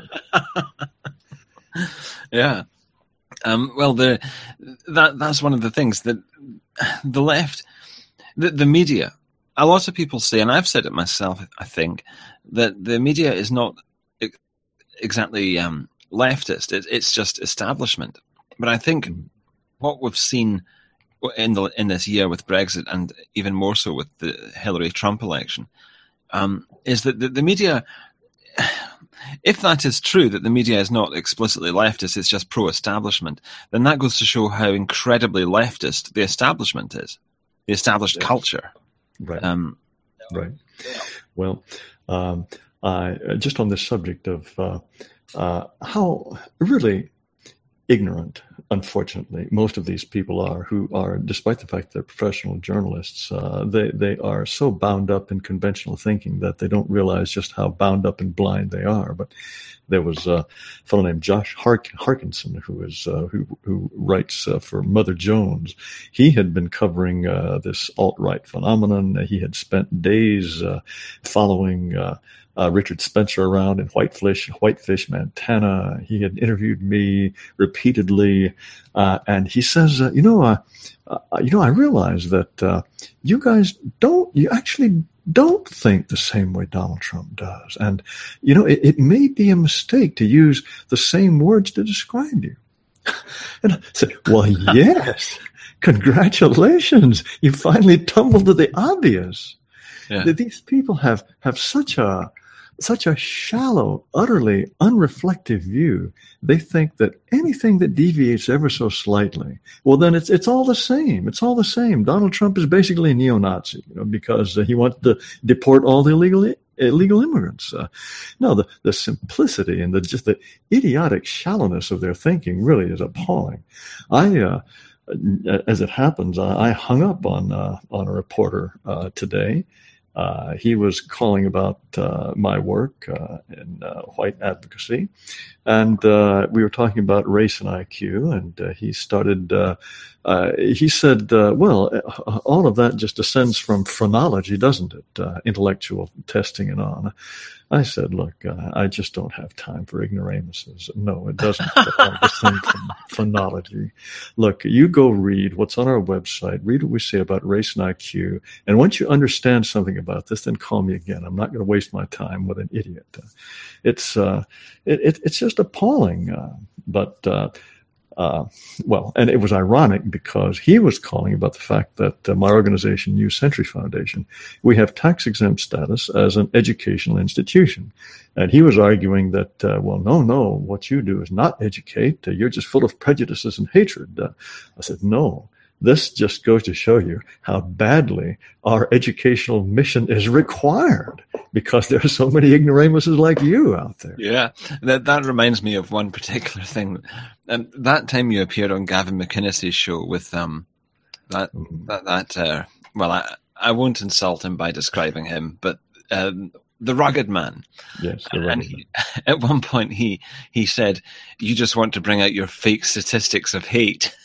Yeah. Um, well, the, that that's one of the things that the left, the, the media, a lot of people say, and I've said it myself, I think, that the media is not ex- exactly um, leftist. It, it's just establishment. But I think what we've seen in the in this year with Brexit, and even more so with the Hillary Trump election, um, is that the, the media, if that is true, that the media is not explicitly leftist, it's just pro-establishment, then that goes to show how incredibly leftist the establishment is, the established yes. culture.
Right.
Um,
right. Well, um, I, just on this subject of uh, uh, how really ignorant, unfortunately, most of these people are, who are, despite the fact they're professional journalists, uh, they, they are so bound up in conventional thinking that they don't realize just how bound up and blind they are. But there was a fellow named Josh Hark- Harkinson who is uh, who who writes uh, for Mother Jones. He had been covering uh, this alt-right phenomenon. He had spent days uh, following uh, uh, Richard Spencer around in Whitefish, Whitefish, Montana. He had interviewed me repeatedly, uh, and he says, uh, "You know, uh, uh, you know, I realize that uh, you guys don't. You actually." don't think the same way Donald Trump does. And, you know, it, it may be a mistake to use the same words to describe you." And I said, well, yes, congratulations. You finally tumbled to the obvious. Yeah. These people have, have such a such a shallow, utterly unreflective view. They think that anything that deviates ever so slightly, well, then it's it's all the same. It's all the same. Donald Trump is basically a neo-Nazi, you know, because uh, he wants to deport all the illegal illegal immigrants. Uh, no, the, the simplicity and the just the idiotic shallowness of their thinking really is appalling. I, uh, as it happens, I, I hung up on uh, on a reporter uh, today. Uh, he was calling about uh, my work uh, in uh, white advocacy, and uh, we were talking about race and I Q, and uh, he started uh, uh, he said, uh, well, all of that just descends from phrenology, doesn't it? Uh, intellectual testing and on. I said, look, uh, I just don't have time for ignoramuses. No, it doesn't all descend from phrenology. Look, you go read what's on our website, read what we say about race and I Q, and once you understand something about this, then call me again. I'm not going to waste my time with an idiot. Uh, it's uh, it, it, it's just appalling. Uh, but uh, Uh, well, and it was ironic because he was calling about the fact that uh, my organization, New Century Foundation, we have tax-exempt status as an educational institution. And he was arguing that, uh, well, no, no, what you do is not educate. Uh, you're just full of prejudices and hatred. Uh, I said, no. This just goes to show you how badly our educational mission is required because there are so many ignoramuses like you out there.
Yeah, that that reminds me of one particular thing. And that time you appeared on Gavin McInnes's show with um that mm-hmm. that that uh, well, I I won't insult him by describing him, but um, the rugged man.
Yes, the rugged
and he, at one point he he said, "You just want to bring out your fake statistics of hate."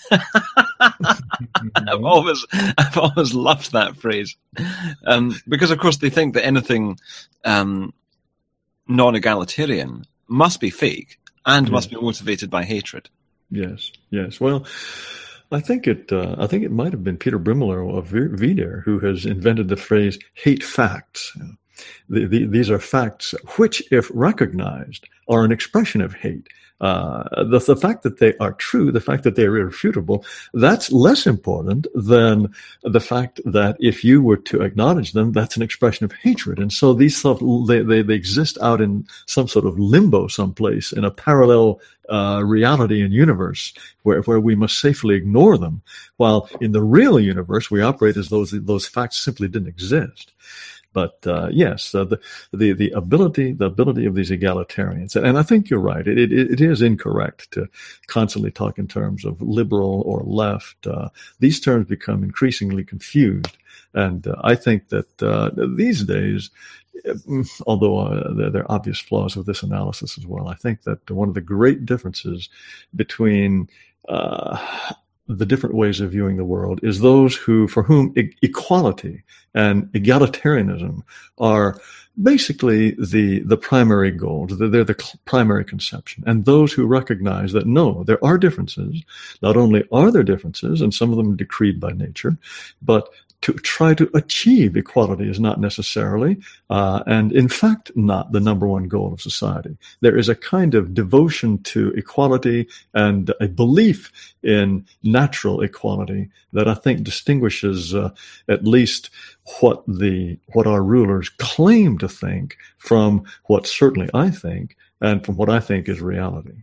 I've always I've always loved that phrase, um, because of course they think that anything um, non-egalitarian must be fake and yes. must be motivated by hatred.
Yes, yes. Well, I think it. Uh, I think it might have been Peter Brimelow of V D A R who has invented the phrase "hate facts." The, the, these are facts which, if recognized, are an expression of hate. Uh, the, the fact that they are true, the fact that they are irrefutable, that's less important than the fact that if you were to acknowledge them, that's an expression of hatred. And so these stuff, they, they, they exist out in some sort of limbo someplace in a parallel uh, reality and universe where, where we must safely ignore them, while in the real universe, we operate as though those, those facts simply didn't exist. But uh, yes, uh, the, the the ability the ability of these egalitarians, and I think you're right. It it, it is incorrect to constantly talk in terms of liberal or left. Uh, these terms become increasingly confused, and uh, I think that uh, these days, although uh, there, there are obvious flaws with this analysis as well, I think that one of the great differences between uh, the different ways of viewing the world is those who, for whom e- equality and egalitarianism are basically the, the primary goal. They're the cl- primary conception. And those who recognize that, no, there are differences. Not only are there differences, and some of them decreed by nature, but to try to achieve equality is not necessarily, uh, and in fact, not the number one goal of society. There is a kind of devotion to equality and a belief in natural equality that I think distinguishes uh, at least what the what our rulers claim to think from what certainly I think, and from what I think is reality.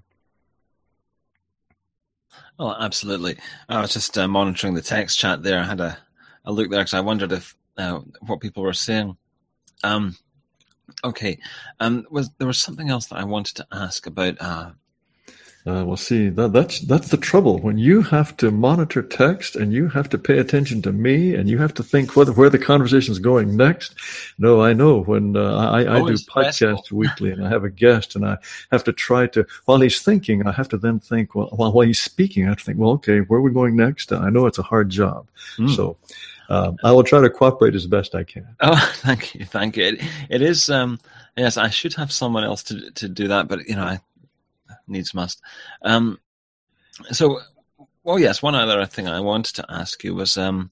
Well, absolutely. I was just uh, monitoring the text chat there. I had a I looked there because I wondered if uh, what people were saying. Um, okay, um, was there was something else that I wanted to ask about? Uh,
uh, well, see, that, that's that's the trouble when you have to monitor text and you have to pay attention to me and you have to think whether where the conversation is going next. No, I know when uh, I, I
oh,
do podcasts weekly and I have a guest and I have to try to while he's thinking, I have to then think well while while he's speaking, I have to think, well, okay, where are we going next? I know it's a hard job, mm. so. Um, I will try to cooperate as best I can.
Oh, thank you, thank you. It, it is, um, yes, I should have someone else to to do that, but, you know, I needs must. Um, so, well, yes, one other thing I wanted to ask you was, um,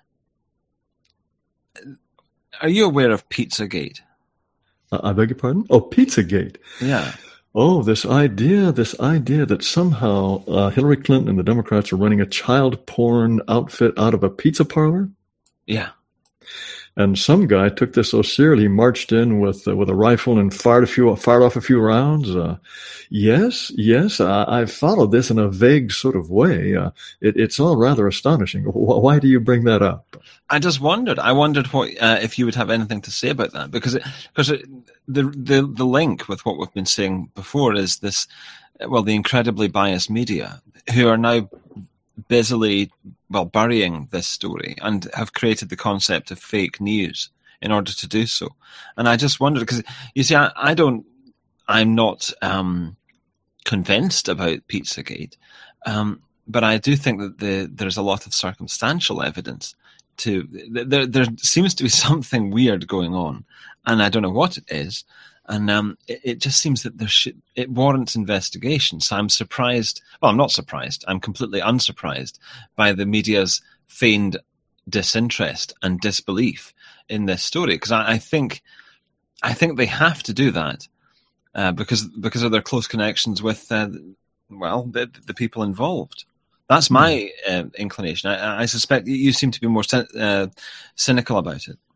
are you aware of Pizzagate?
Uh, I beg your pardon? Oh, Pizzagate.
Yeah.
Oh, this idea, this idea that somehow uh, Hillary Clinton and the Democrats are running a child porn outfit out of a pizza parlor?
Yeah.
And some guy took this so seriously, he marched in with uh, with a rifle and fired a few, fired off a few rounds. Uh, yes, yes, I, I followed this in a vague sort of way. Uh, it, it's all rather astonishing. Why do you bring that up?
I just wondered. I wondered what uh, if you would have anything to say about that, because it, because it, the the the link with what we've been saying before is this. Well, the incredibly biased media who are now busily well burying this story and have created the concept of fake news in order to do so. And I just wondered because you see, I, I don't, I'm not um, convinced about Pizzagate. Um, but I do think that the, there's a lot of circumstantial evidence to there. There seems to be something weird going on, and I don't know what it is. And um, it, it just seems that there should, it warrants investigation. So I'm surprised. Well, I'm not surprised. I'm completely unsurprised by the media's feigned disinterest and disbelief in this story, because I, I think, I think they have to do that uh, because because of their close connections with, uh, well, the, the people involved. That's my uh, inclination. I, I suspect you seem to be more uh, cynical about it.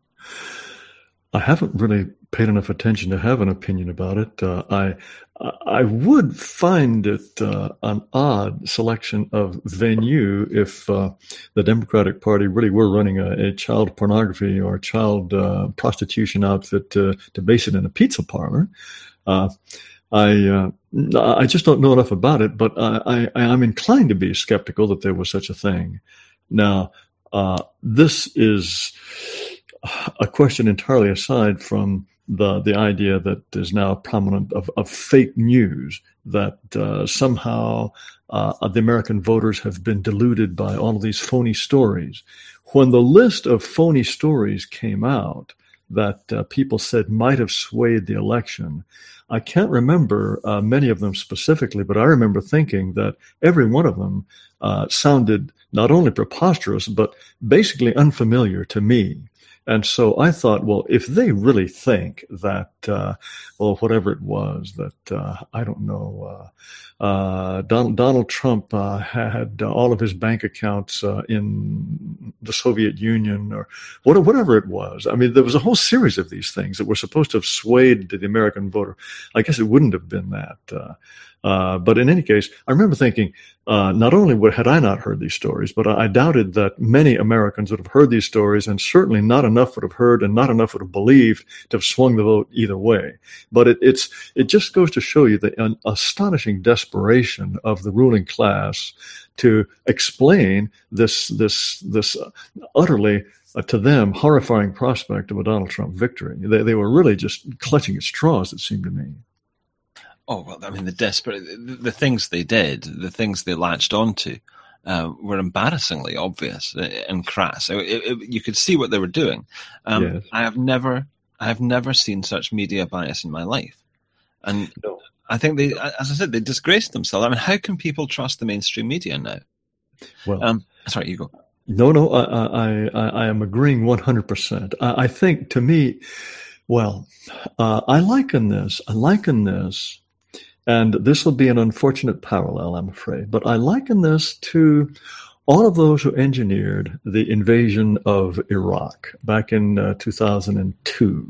I haven't really paid enough attention to have an opinion about it. Uh, I I would find it uh, an odd selection of venue if uh, the Democratic Party really were running a, a child pornography or child uh, prostitution outfit to, to base it in a pizza parlor. Uh, I uh, I just don't know enough about it, but I, I, I'm inclined to be skeptical that there was such a thing. Now, uh, this is a question entirely aside from the the idea that is now prominent of, of fake news, that uh, somehow uh, the American voters have been deluded by all of these phony stories. When the list of phony stories came out that uh, people said might have swayed the election, I can't remember uh, many of them specifically, but I remember thinking that every one of them uh, sounded not only preposterous, but basically unfamiliar to me. And so I thought, well, if they really think that, uh, well, whatever it was, that, uh, I don't know, uh, uh, Donald, Donald Trump uh, had uh, all of his bank accounts uh, in the Soviet Union or whatever it was. I mean, there was a whole series of these things that were supposed to have swayed the American voter. I guess it wouldn't have been that. Uh, Uh, but in any case, I remember thinking, uh, not only would, had I not heard these stories, but I, I doubted that many Americans would have heard these stories, and certainly not enough would have heard and not enough would have believed to have swung the vote either way. But it, it's, it just goes to show you the an astonishing desperation of the ruling class to explain this, this, this utterly, uh, to them, horrifying prospect of a Donald Trump victory. They, they were really just clutching at straws, it seemed to me.
Oh, well, I mean, the desperate, the, the things they did, the things they latched onto, uh, were embarrassingly obvious and crass. It, it, you could see what they were doing. Um, yes. I have never, I have never seen such media bias in my life. And no. I think they, as I said, they disgraced themselves. I mean, how can people trust the mainstream media now?
Well,
um, sorry, you go.
No, no, I, I, I am agreeing one hundred percent. I, I think to me, well, uh, I liken this, I liken this, and this will be an unfortunate parallel, I'm afraid, but I liken this to all of those who engineered the invasion of Iraq back in uh, two thousand two.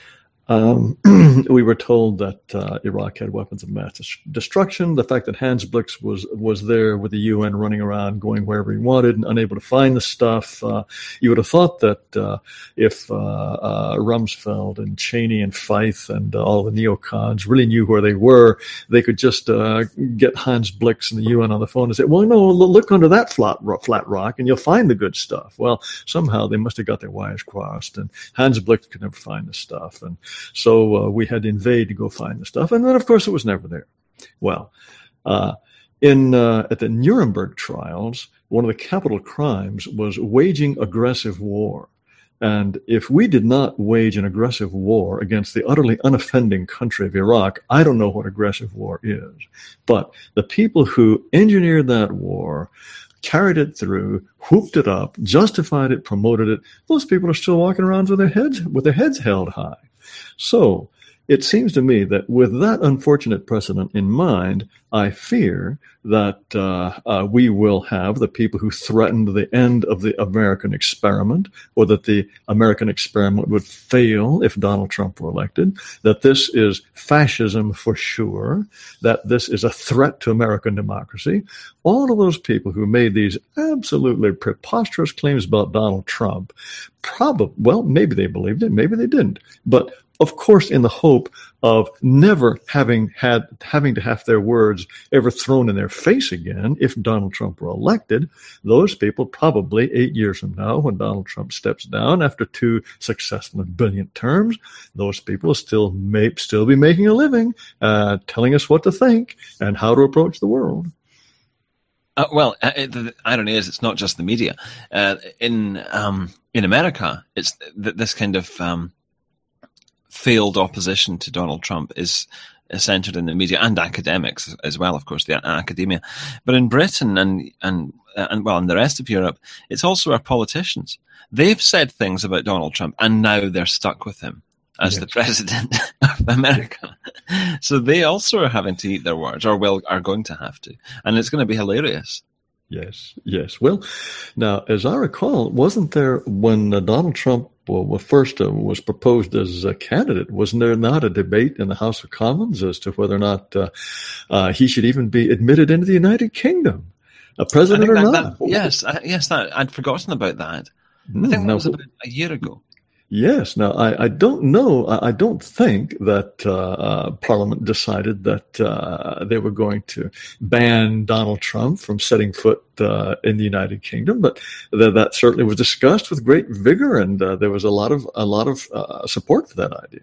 Um, we were told that uh, Iraq had weapons of mass destruction. The fact that Hans Blix was was there with the U N running around, going wherever he wanted and unable to find the stuff. Uh, you would have thought that uh, if uh, uh, Rumsfeld and Cheney and Feith and uh, all the neocons really knew where they were, they could just uh, get Hans Blix and the U N on the phone and say, well, no, look under that flat, flat rock and you'll find the good stuff. Well, somehow they must have got their wires crossed, and Hans Blix could never find the stuff. And So uh, we had to invade to go find the stuff. And then, of course, it was never there. Well, uh, in uh, at the Nuremberg trials, one of the capital crimes was waging aggressive war. And if we did not wage an aggressive war against the utterly unoffending country of Iraq, I don't know what aggressive war is. But the people who engineered that war, carried it through, whooped it up, justified it, promoted it, those people are still walking around with their heads, with their heads held high. So it seems to me that with that unfortunate precedent in mind, I fear that uh, uh, we will have the people who threatened the end of the American experiment, or that the American experiment would fail if Donald Trump were elected, that this is fascism for sure, that this is a threat to American democracy. All of those people who made these absolutely preposterous claims about Donald Trump, probably, well, maybe they believed it, maybe they didn't. But of course, in the hope of never having had having to have their words ever thrown in their face again if Donald Trump were elected, those people probably eight years from now, when Donald Trump steps down after two successful and brilliant terms, those people will still may still be making a living, uh, telling us what to think and how to approach the world.
Uh, well, uh, it, the irony is, it's not just the media. Uh, in um, in America, it's th- this kind of um, failed opposition to Donald Trump is centered in the media and academics as well, of course, the academia. But in Britain and and and well, in the rest of Europe, it's also our politicians. They've said things about Donald Trump, and now they're stuck with him as yes. the president of America. So they also are having to eat their words, or will are going to have to, and it's going to be hilarious.
Yes, yes. Well, now, as I recall, wasn't there when uh, Donald Trump well, first uh, was proposed as a candidate, wasn't there not a debate in the House of Commons as to whether or not uh, uh, he should even be admitted into the United Kingdom, a president or
that,
not?
That, yes, uh, yes, that, I'd forgotten about that.
Mm,
I think that
now,
was about a year ago.
Yes. Now, I, I don't know. I don't think that uh, uh, Parliament decided that uh, they were going to ban Donald Trump from setting foot uh, in the United Kingdom, but th- that certainly was discussed with great vigor, and uh, there was a lot of a lot of uh, support for that idea.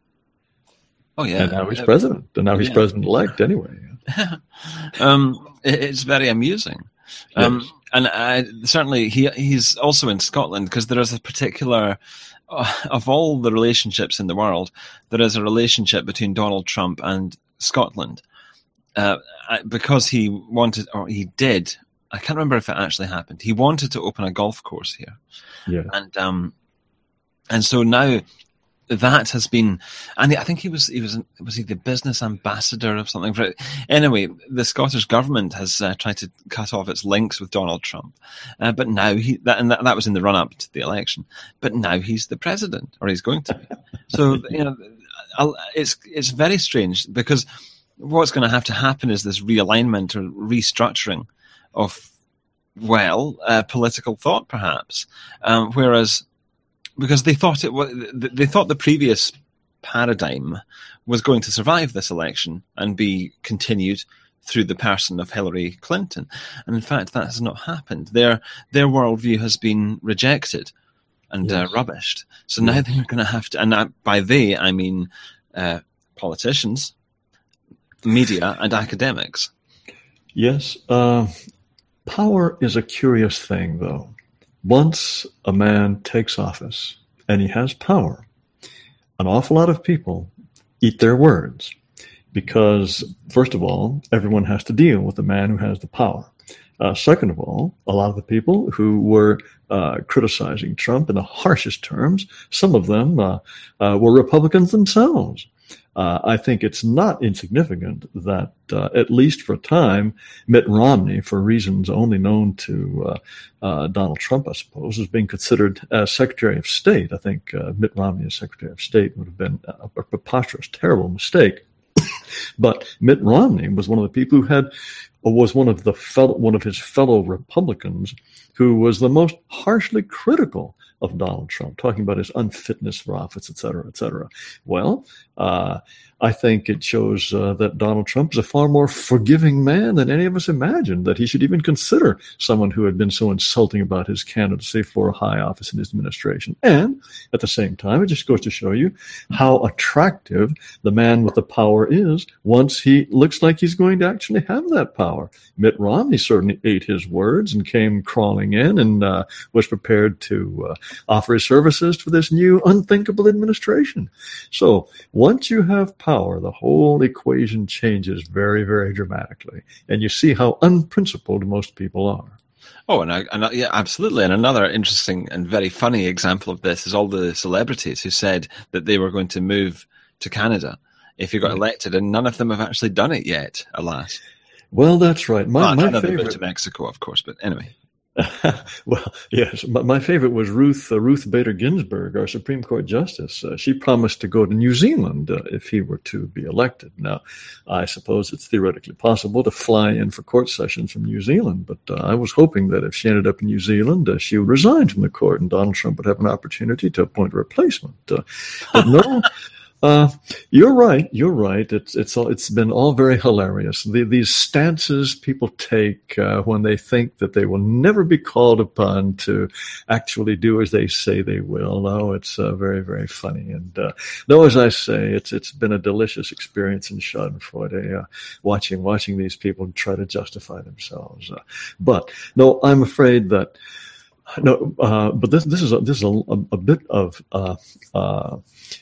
Oh yeah,
and now he's president, and now he's yeah. president-elect anyway.
um, it's very amusing. Um, yes. And I, certainly, he he's also in Scotland because there is a particular. Of all the relationships in the world, there is a relationship between Donald Trump and Scotland uh, because he wanted, or he did, I can't remember if it actually happened, he wanted to open a golf course here.
Yeah.
And um, and so now that has been, and I think he was, he was, was he the business ambassador of something for it? Anyway, the Scottish government has uh, tried to cut off its links with Donald Trump, uh, but now he, that, and that, that was in the run up to the election, but now he's the president, or he's going to be. So, you know, I'll, it's, it's very strange because what's going to have to happen is this realignment or restructuring of, well, uh, political thought perhaps, um, whereas, because they thought it was, they thought the previous paradigm was going to survive this election and be continued through the person of Hillary Clinton, and in fact that has not happened. Their their worldview has been rejected and yes. uh, rubbished. So now they're going to have to, and that, by they I mean uh, politicians, media, and academics.
Yes, uh, power is a curious thing, though. Once a man takes office and he has power, an awful lot of people eat their words because, first of all, everyone has to deal with the man who has the power. Uh, second of all, a lot of the people who were uh, criticizing Trump in the harshest terms, some of them uh, uh, were Republicans themselves. Uh, I think it's not insignificant that, uh, at least for a time, Mitt Romney, for reasons only known to uh, uh, Donald Trump, I suppose, is being considered as Secretary of State. I think uh, Mitt Romney as Secretary of State would have been a, a preposterous, terrible mistake. But Mitt Romney was one of the people who had, or was one of the fellow, one of his fellow Republicans who was the most harshly critical of Donald Trump, talking about his unfitness for office, et cetera, et cetera. Well, uh, I think it shows uh, that Donald Trump is a far more forgiving man than any of us imagined, that he should even consider someone who had been so insulting about his candidacy for a high office in his administration. And at the same time, it just goes to show you how attractive the man with the power is once he looks like he's going to actually have that power. Mitt Romney certainly ate his words and came crawling in and uh, was prepared to uh, offer his services for this new unthinkable administration. So once you have power, the whole equation changes very, very dramatically. And you see how unprincipled most people are.
Oh, and, I, and I, yeah, absolutely. And another interesting and very funny example of this is all the celebrities who said that they were going to move to Canada if you got elected, and none of them have actually done it yet, alas.
Well, that's right. My,
well,
my
favorite to Mexico, of course, but anyway.
Well, yes, my favorite was Ruth uh, Ruth Bader Ginsburg, our Supreme Court Justice. Uh, she promised to go to New Zealand uh, if he were to be elected. Now, I suppose it's theoretically possible to fly in for court sessions from New Zealand, but uh, I was hoping that if she ended up in New Zealand, uh, she would resign from the court and Donald Trump would have an opportunity to appoint a replacement. Uh, but no. Uh, you're right. You're right. It's it's all, it's been all very hilarious. The, these stances people take uh, when they think that they will never be called upon to actually do as they say they will. No, it's uh, very very funny. And uh, no, as I say, it's it's been a delicious experience in Schadenfreude, uh, watching watching these people try to justify themselves. Uh, but no, I'm afraid that. No, uh, but this this is a, this is a, a bit of uh, uh,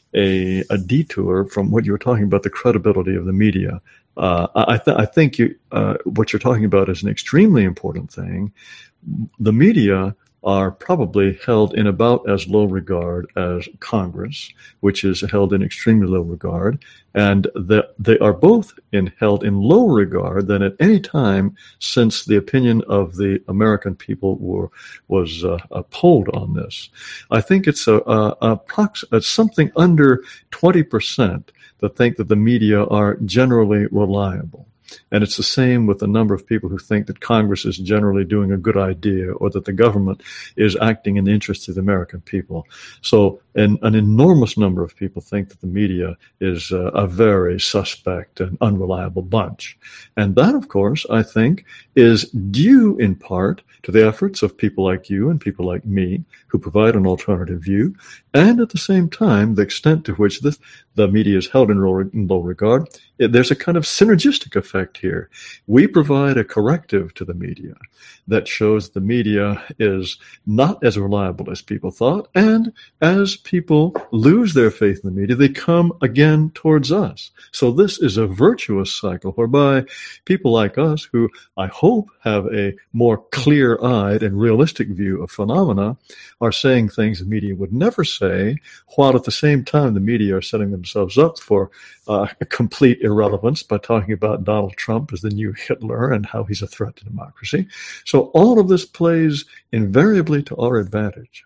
a a detour from what you were talking about, the credibility of the media. Uh, I th- I think you uh, what you're talking about is an extremely important thing. The media are probably held in about as low regard as Congress, which is held in extremely low regard, and that they are both in, held in low regard than at any time since the opinion of the American people were, was uh, polled on this. I think it's a, a, a, prox- a something under twenty percent that think that the media are generally reliable. And it's the same with a number of people who think that Congress is generally doing a good idea or that the government is acting in the interest of the American people. So an, an enormous number of people think that the media is uh, a very suspect and unreliable bunch. And that, of course, I think is due in part to the efforts of people like you and people like me who provide an alternative view, and at the same time, the extent to which this, the media is held in low, in low regard, it, there's a kind of synergistic effect here. We provide a corrective to the media that shows the media is not as reliable as people thought, and as people lose their faith in the media, they come again towards us. So this is a virtuous cycle whereby people like us, who I hope have a more clear-eyed and realistic view of phenomena, are saying things the media would never say, while at the same time the media are setting themselves up for uh, a complete irrelevance by talking about Donald Trump as the new Hitler and how he's a threat to democracy. So all of this plays invariably to our advantage.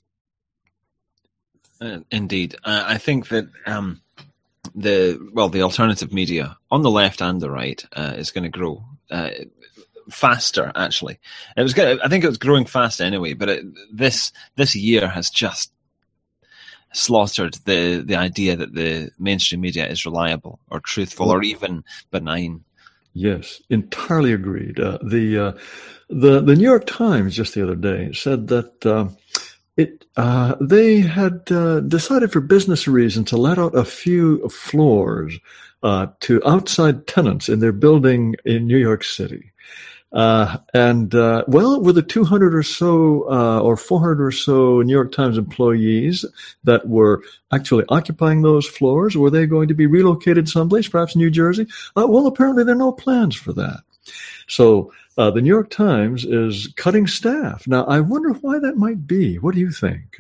Uh, indeed. Uh, I think that um, the, well, the alternative media on the left and the right uh, is going to grow uh, faster, actually. It was good. I think it was growing fast anyway, but it, this this year has just slaughtered the the idea that the mainstream media is reliable or truthful or even benign.
Yes, entirely agreed. Uh, the uh, the the New York Times just the other day said that uh, it uh, they had uh, decided for business reasons to let out a few floors uh, to outside tenants in their building in New York City. Uh, and, uh, well, were the two hundred or so, uh, or four hundred or so New York Times employees that were actually occupying those floors, were they going to be relocated someplace, perhaps New Jersey? Uh, well, apparently there are no plans for that. So, uh, the New York Times is cutting staff. Now, I wonder why that might be. What do you think?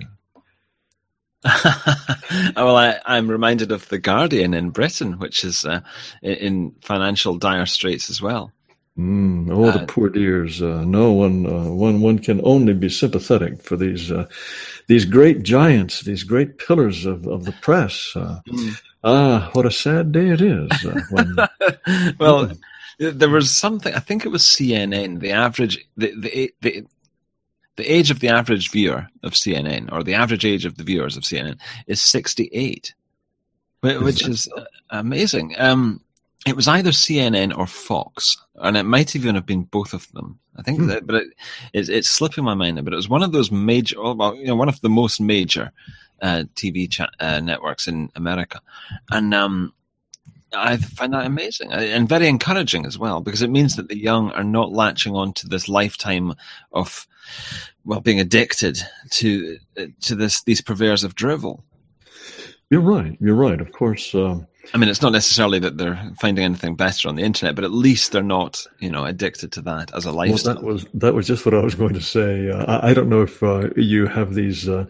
Well, I, I'm reminded of The Guardian in Britain, which is, uh, in financial dire straits as well.
Mm, oh, the uh, poor dears! Uh, no one, uh, one, one can only be sympathetic for these, uh, these great giants, these great pillars of, of the press. Uh, mm. Ah, what a sad day it is. Uh, when,
well, there was something. I think it was C N N. The average, the the the the age of the average viewer of C N N, or the average age of the viewers of C N N, is sixty-eight, which is amazing. Um, It was either C N N or Fox, and it might even have been both of them. I think, hmm. that, but it, it, it's slipping my mind. But it was one of those major, well, you know, one of the most major uh, T V cha- uh, networks in America, and um, I find that amazing and very encouraging as well, because it means that the young are not latching on to this lifetime of, well, being addicted to to this these purveyors of drivel.
You're right. You're right. Of course. Um...
I mean, it's not necessarily that they're finding anything better on the internet, but at least they're not, you know, addicted to that as a lifestyle.
Well, that was that was just what I was going to say. Uh, I, I don't know if uh, you have these uh,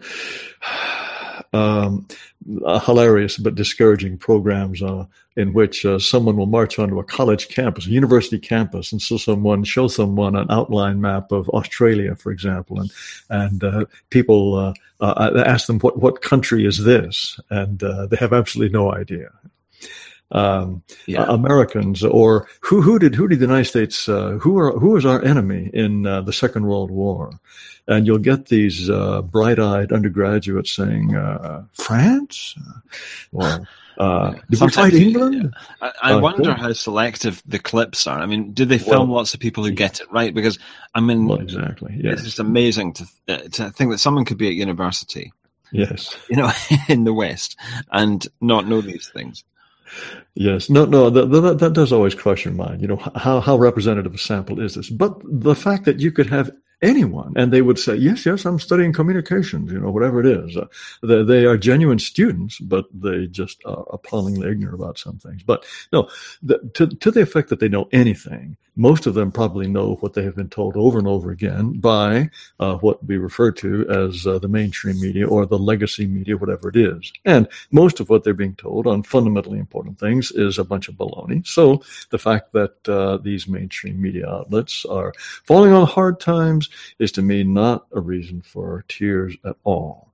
um, uh, hilarious but discouraging programs uh, in which uh, someone will march onto a college campus, a university campus, and so someone show someone an outline map of Australia, for example, and and uh, people uh, uh, ask them what what country is this, and uh, they have absolutely no idea. Um,
Yeah.
uh, Americans, or who who did who did the United States uh, who are who was our enemy in uh, the Second World War? And you'll get these uh, bright-eyed undergraduates saying uh, France, or uh, did we
Sometimes
fight
you-
England?
I, I
Uh,
wonder
yeah.
how selective the clips are. I mean, do they film
Well,
lots of people who get it right? Because I mean,
Well, exactly.
it's
Yes.
just amazing to uh, to think that someone could be at university,
Yes.
you know, in the West and not know these things.
Yes. No, no, that, that, that does always cross your mind. You know, how, how representative a sample is this? But the fact that you could have anyone and they would say, yes, yes, I'm studying communications, you know, whatever it is. Uh, they, they are genuine students, but they just are appallingly ignorant about some things. But no, the, to, to the effect that they know anything, most of them probably know what they have been told over and over again by uh, what we refer to as uh, the mainstream media or the legacy media, whatever it is. And most of what they're being told on fundamentally important things is a bunch of baloney. So the fact that uh, these mainstream media outlets are falling on hard times is to me not a reason for tears at all.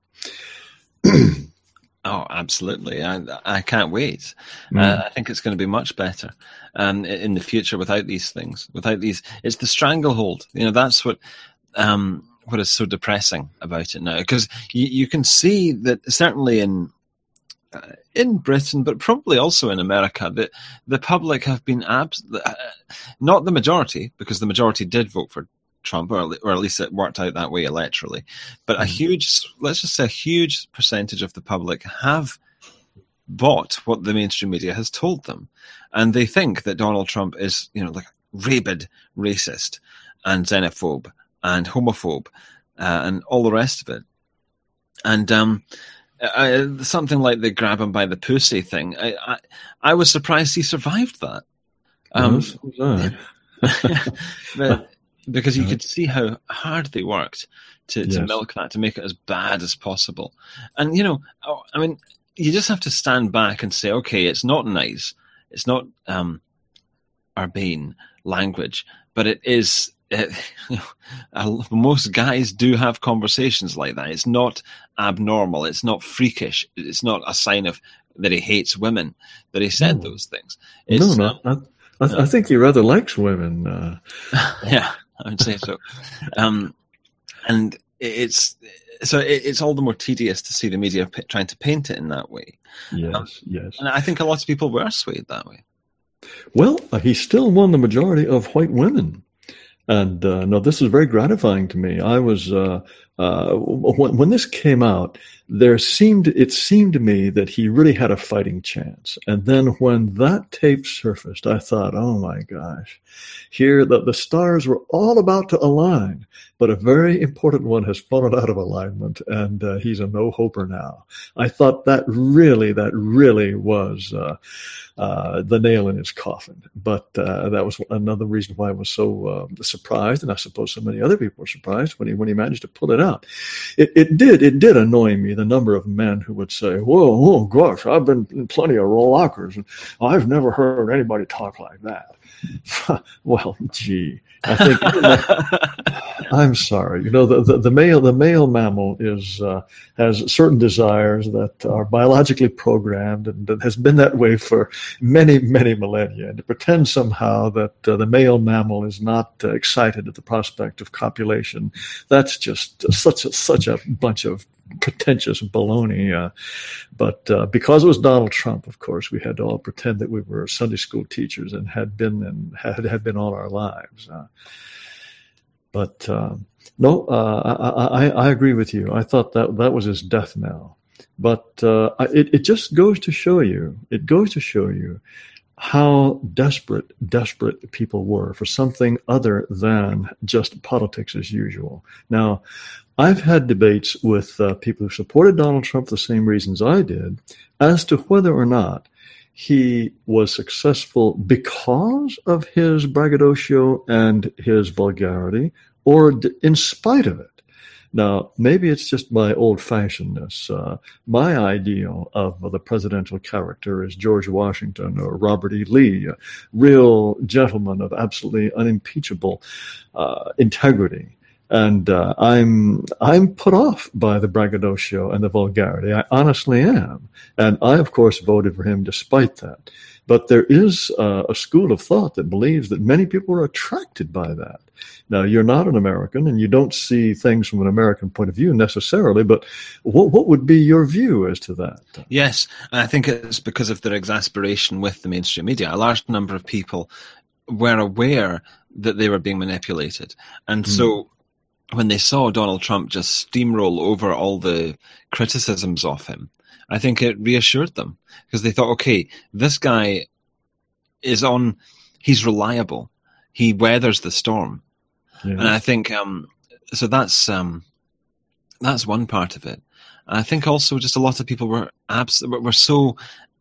Oh, absolutely. I, I can't wait.
Mm.
Uh, I think it's going to be much better um, in the future without these things, without these. It's the stranglehold. You know, that's what um, what is so depressing about it now. Because you, you can see that certainly in uh, in Britain, but probably also in America, that the public have been abs- uh, not the majority, because the majority did vote for Trump, or, or at least it worked out that way electorally. But a huge, let's just say a huge percentage of the public have bought what the mainstream media has told them. And they think that Donald Trump is, you know, like rabid racist and xenophobe and homophobe uh, and all the rest of it. And um, I, something like the grab him by the pussy thing, I, I, I was surprised he survived that. Um,
Yes, was I.
but, because you could see how hard they worked to, to
Yes.
milk that, to make it as bad as possible. And, you know, I mean, you just have to stand back and say, okay, it's not nice. It's not um, urbane language, but it is, it, you know, most guys do have conversations like that. It's not abnormal. It's not freakish. It's not a sign of that he hates women, that he said
No.
those things. It's,
No, no. I, I, I think he rather likes women. Uh,
yeah, I would say so. Um, and it's so it, it's all the more tedious to see the media p- trying to paint it in that way.
yes,
Um,
yes.
And I think a lot of people were swayed that way.
Well, uh, he still won the majority of white women. And uh, no, this is very gratifying to me. I was uh, uh, when, when this came out, there seemed it seemed to me that he really had a fighting chance. And then when that tape surfaced, I thought, oh my gosh, here the, the stars were all about to align, but a very important one has fallen out of alignment, and uh, he's a no-hoper now. I thought that really, that really was uh, uh, the nail in his coffin. But uh, that was another reason why I was so uh, surprised, and I suppose so many other people were surprised when he when he managed to pull it out. It, it did it did annoy me, the number of men who would say, "Whoa, oh gosh, I've been in plenty of rollockers, and I've never heard anybody talk like that." Well, gee, I think I'm sorry. You know, the, the, the male the male mammal is uh, has certain desires that are biologically programmed, and that has been that way for many many millennia. And to pretend somehow that uh, the male mammal is not uh, excited at the prospect of copulation, that's just such a, such a bunch of pretentious baloney. Uh, but uh, because it was Donald Trump, of course, we had to all pretend that we were Sunday school teachers and had been and had, had been all our lives. Uh, but uh, no, uh, I, I, I agree with you. I thought that that was his death knell. But uh, it, it just goes to show you, it goes to show you how desperate, desperate people were for something other than just politics as usual. Now, I've had debates with uh, people who supported Donald Trump for the same reasons I did as to whether or not he was successful because of his braggadocio and his vulgarity, or d- in spite of it. Now, maybe it's just my old-fashionedness. Uh, my ideal of uh, the presidential character is George Washington or Robert E. Lee, a real gentleman of absolutely unimpeachable uh, integrity. And uh, I'm I'm put off by the braggadocio and the vulgarity. I honestly am. And I, of course, voted for him despite that. but there is uh, a school of thought that believes that many people are attracted by that. Now, you're not an American, and you don't see things from an American point of view necessarily, but what, what would be your view as to that?
Yes, I think it's because of their exasperation with the mainstream media. A large number of people were aware that they were being manipulated. And mm. so when they saw Donald Trump just steamroll over all the criticisms of him, I think it reassured them, because they thought, okay, this guy is on, he's reliable. He weathers the storm. Yeah. And I think, um, so that's, um, that's one part of it. And I think also just a lot of people were abs- were so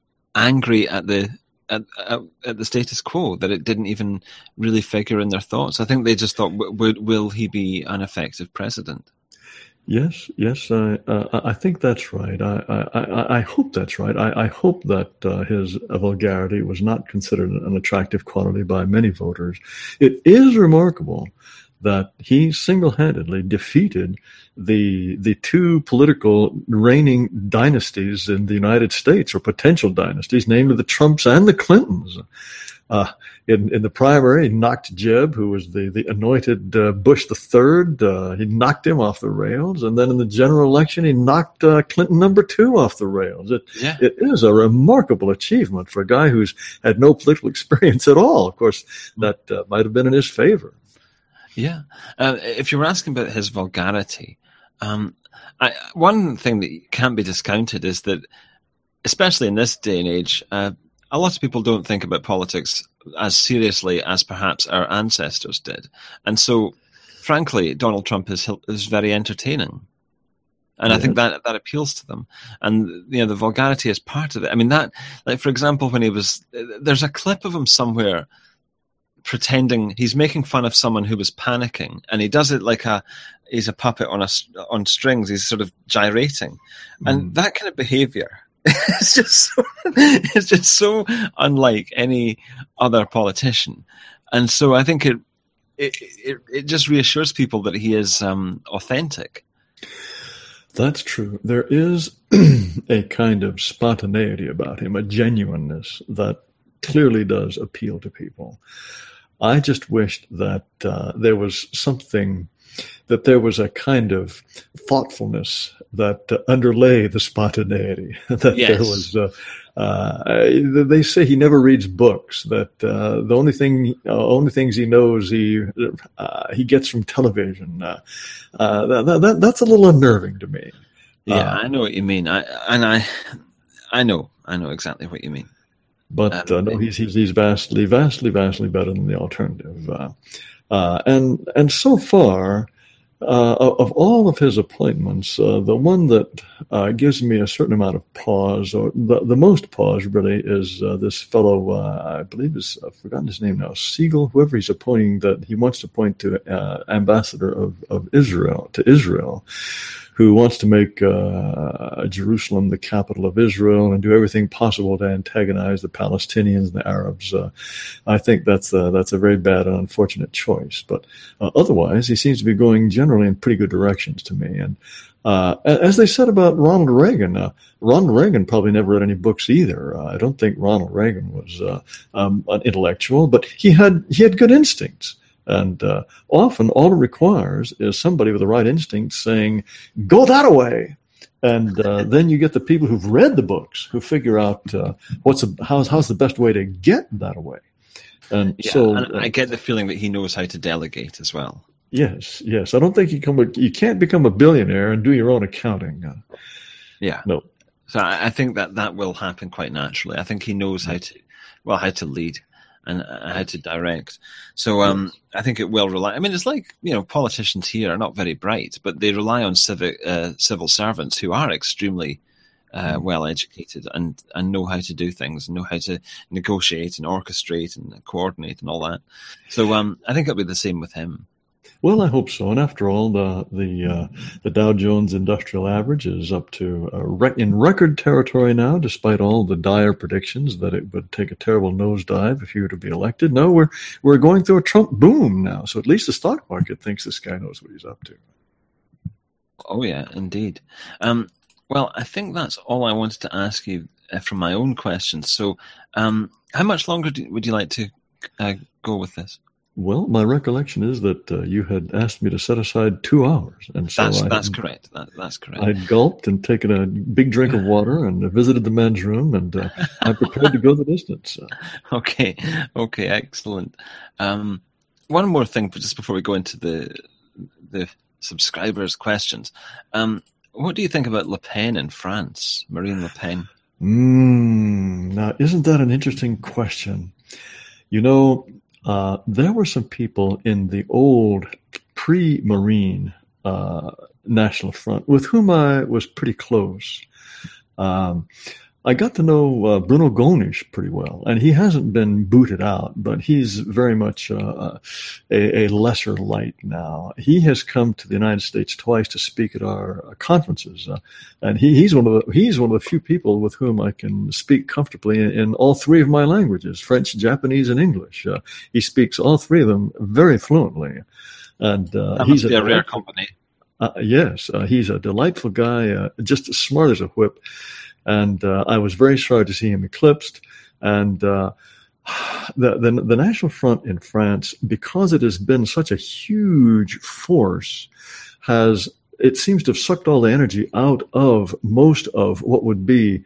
angry at the, at, at, at the status quo that it didn't even really figure in their thoughts. I think they just thought, w- w- will he be an effective president?
Yes, yes, I uh, I think that's right. I I, I hope that's right. I, I hope that uh, his vulgarity was not considered an attractive quality by many voters. It is remarkable that he single-handedly defeated the the two political reigning dynasties in the United States, or potential dynasties, namely the Trumps and the Clintons. Uh, in, in the primary, he knocked Jeb, who was the, the anointed uh, Bush the third. Uh, he knocked him off the rails. And then in the general election, he knocked uh, Clinton number two off the rails. It, yeah. it is a remarkable achievement for a guy who's had no political experience at all. Of course, that uh, might have been in his favor.
Yeah. Uh, if you were asking about his vulgarity, um, I, one thing that can't be discounted is that, especially in this day and age, uh, a lot of people don't think about politics as seriously as perhaps our ancestors did. And so, frankly, Donald Trump is is very entertaining. And yes. I think that that appeals to them. And, you know, the vulgarity is part of it. I mean, that, like, for example, when he was, there's a clip of him somewhere pretending he's making fun of someone who was panicking, and he does it like a, he's a puppet on a, on strings. He's sort of gyrating. And mm. that kind of behavior, it's just so, it's just so unlike any other politician, and so I think it it it, it just reassures people that he is um, authentic.
That's true. There is a kind of spontaneity about him, a genuineness that clearly does appeal to people. I just wished that uh, there was something, that there was a kind of thoughtfulness that uh, underlay the spontaneity. that yes. there was, uh, uh, they say he never reads books. That uh, the only thing, uh, only things he knows he uh, he gets from television. Uh, uh, that, that that's a little unnerving to me.
Yeah,
uh,
I know what you mean. I and I, I know, I know exactly what you mean.
But uh, no, he's he's he's vastly, vastly, vastly better than the alternative. Uh, uh, and and so far, uh, of all of his appointments, uh, the one that uh, gives me a certain amount of pause, or the, the most pause, really, is uh, this fellow. Uh, I believe is I've forgotten his name now. Siegel, whoever he's appointing, that he wants to appoint to uh, ambassador of, of Israel to Israel, who wants to make uh, Jerusalem the capital of Israel and do everything possible to antagonize the Palestinians and the Arabs. Uh, I think that's a, that's a very bad and unfortunate choice. But uh, otherwise, he seems to be going generally in pretty good directions to me. And uh, as they said about Ronald Reagan, uh, Ronald Reagan probably never read any books either. Uh, I don't think Ronald Reagan was uh, um, an intellectual, but he had he had good instincts. And uh, often all it requires is somebody with the right instincts saying, go that way. And uh, then you get the people who've read the books who figure out uh, what's a, how's, how's the best way to get that way. And
yeah,
so
and I get the feeling that he knows how to delegate as well.
Yes, yes. I don't think you, come a, you can't become a billionaire and do your own accounting. Uh,
yeah.
No.
So I, I think that that will happen quite naturally. I think he knows how to, well, how to lead. And how to direct. So um, I think it will rely. I mean, it's like, you know, politicians here are not very bright, but they rely on civic uh, civil servants who are extremely uh, well educated and, and know how to do things, and know how to negotiate and orchestrate and coordinate and all that. So um, I think it'll be the same with him.
Well, I hope so. And after all, the the uh, the Dow Jones Industrial Average is up to uh, rec- in record territory now, despite all the dire predictions that it would take a terrible nosedive if he were to be elected. No, we're we're going through a Trump boom now, so at least the stock market thinks this guy knows what he's up to.
Oh yeah, indeed. Um, well, I think that's all I wanted to ask you uh, from my own questions. So, um, How much longer do, would you like to uh, go with this?
Well, my recollection is that uh, you had asked me to set aside two hours, and so
that's
I,
that's correct. That, that's correct.
I gulped and taken a big drink of water and visited the men's room, and uh, I'm prepared to go the distance.
Okay, okay, excellent. Um, one more thing, just before we go into the the subscribers' questions. Um, what do you think about Le Pen in France, Marine Le Pen?
Mm, now, isn't that an interesting question? You know, uh, there were some people in the old pre-Marine uh, National Front with whom I was pretty close. Um, I got to know uh, Bruno Gollnisch pretty well, and he hasn't been booted out, but he's very much uh, a, a lesser light now. He has come to the United States twice to speak at our uh, conferences, uh, and he, he's one of the he's one of the few people with whom I can speak comfortably in, in all three of my languages: French, Japanese, and English. Uh, he speaks all three of them very fluently, and uh,
that
he's
must be
a,
a rare company.
Uh, yes, uh, he's a delightful guy, uh, just as smart as a whip. And uh, I was very sorry to see him eclipsed. And uh, the, the the National Front in France, because it has been such a huge force, has it seems to have sucked all the energy out of most of what would be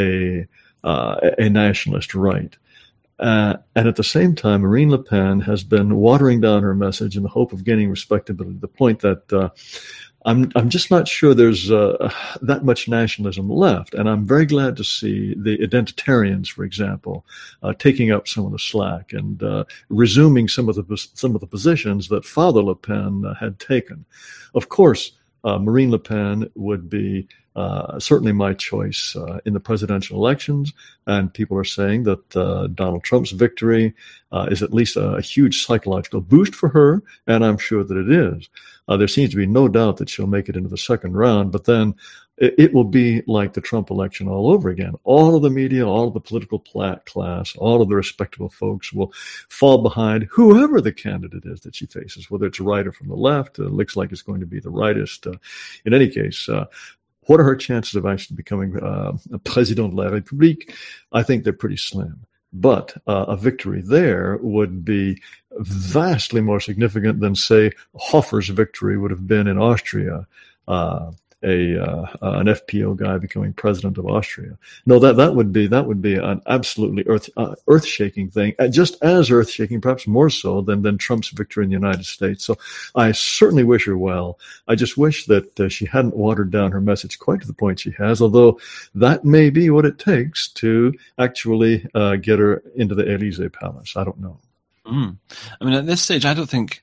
a uh, a nationalist right. Uh, and at the same time, Marine Le Pen has been watering down her message in the hope of gaining respectability, to the point that uh, I'm I'm just not sure there's uh, that much nationalism left. And I'm very glad to see the identitarians, for example, uh, taking up some of the slack and uh, resuming some of the some of the positions that Father Le Pen uh, had taken. Of course, uh, Marine Le Pen would be Uh, certainly my choice uh, in the presidential elections, and people are saying that uh, Donald Trump's victory uh, is at least a, a huge psychological boost for her, and I'm sure that it is. Uh, there seems to be no doubt that she'll make it into the second round, but then it, it will be like the Trump election all over again. All of the media, all of the political plat class, all of the respectable folks will fall behind whoever the candidate is that she faces, whether it's right or from the left. It looks like it's going to be the rightist. Uh, in any case, uh, what are her chances of actually becoming uh, a Président de la République? I think they're pretty slim. But uh, a victory there would be vastly more significant than, say, Hofer's victory would have been in Austria, uh, a uh, uh, an F P O guy becoming president of Austria. No, that that would be that would be an absolutely earth uh, earth shaking thing, uh, just as earth shaking, perhaps more so than than Trump's victory in the United States. So I certainly wish her well. I just wish that uh, she hadn't watered down her message quite to the point she has. Although that may be what it takes to actually uh, get her into the Élysée Palace. I don't know.
Mm. I mean, at this stage, I don't think.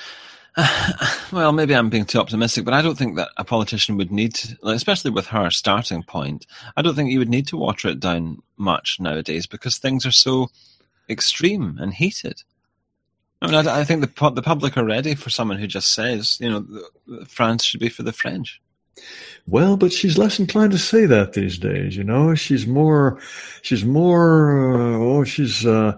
Uh, well, maybe I'm being too optimistic, but I don't think that a politician would need to, especially with her starting point, I don't think you would need to water it down much nowadays because things are so extreme and heated. I mean, I, I think the the public are ready for someone who just says, you know, France should be for the French.
Well, but she's less inclined to say that these days. You know, she's more, she's more, uh, oh, she's. Uh,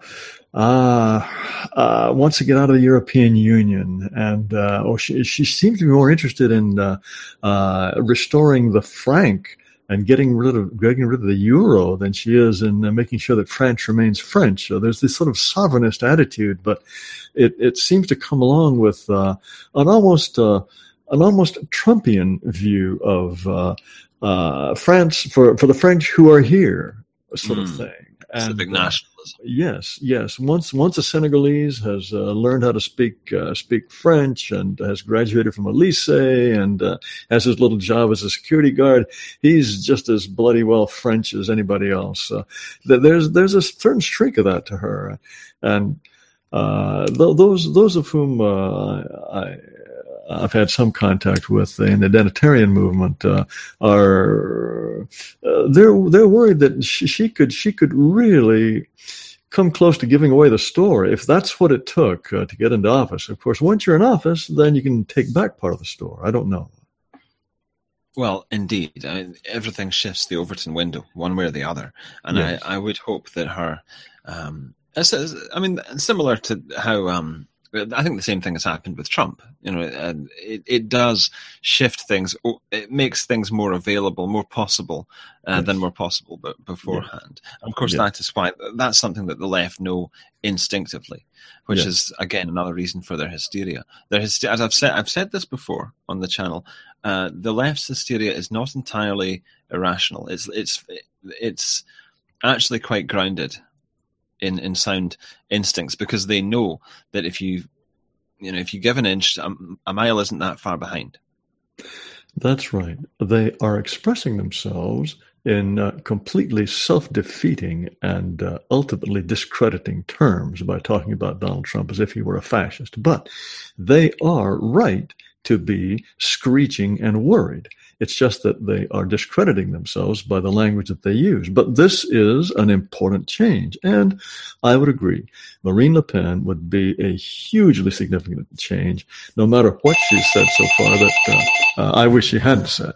Uh, uh, wants to get out of the European Union, and uh, oh, she, she seems to be more interested in uh, uh, restoring the franc and getting rid of getting rid of the euro than she is in uh, making sure that France remains French. So there's this sort of sovereignist attitude, but it, it seems to come along with uh, an almost uh, an almost Trumpian view of uh, uh, France for for the French who are here, sort
mm.
of thing.
Civic
and,
nationalism.
Uh, yes, yes. Once, once a Senegalese has uh, learned how to speak uh, speak French and has graduated from a lycée and uh, has his little job as a security guard, he's just as bloody well French as anybody else. Uh, there's there's a certain streak of that to her, and uh, th- those those of whom uh, I. I've had some contact with in the identitarian movement uh, are uh, they're they're worried that she, she could she could really come close to giving away the store if that's what it took uh, to get into office. Of course, once you're in office, then you can take back part of the store. I don't know.
Well, indeed, I mean, everything shifts the Overton window one way or the other, and yes. I, I would hope that her, um, I mean, similar to how. Um, I think the same thing has happened with Trump. You know, uh, it, it does shift things. It makes things more available, more possible uh, yes. than were possible but beforehand. Yes. And of course, yes. that is why that's something that the left know instinctively, which yes. is again another reason for their hysteria. Their hyster- as I've said, I've said this before on the channel. Uh, the left's hysteria is not entirely irrational. It's it's it's actually quite grounded in, in sound instincts, because they know that if you, you know, if you give an inch, a, a mile isn't that far behind.
That's right. They are expressing themselves in uh, completely self-defeating and uh, ultimately discrediting terms by talking about Donald Trump as if he were a fascist. But they are right to be screeching and worried. It's just that they are discrediting themselves by the language that they use. But this is an important change. And I would agree, Marine Le Pen would be a hugely significant change, no matter what she's said so far that uh, uh, I wish she hadn't said.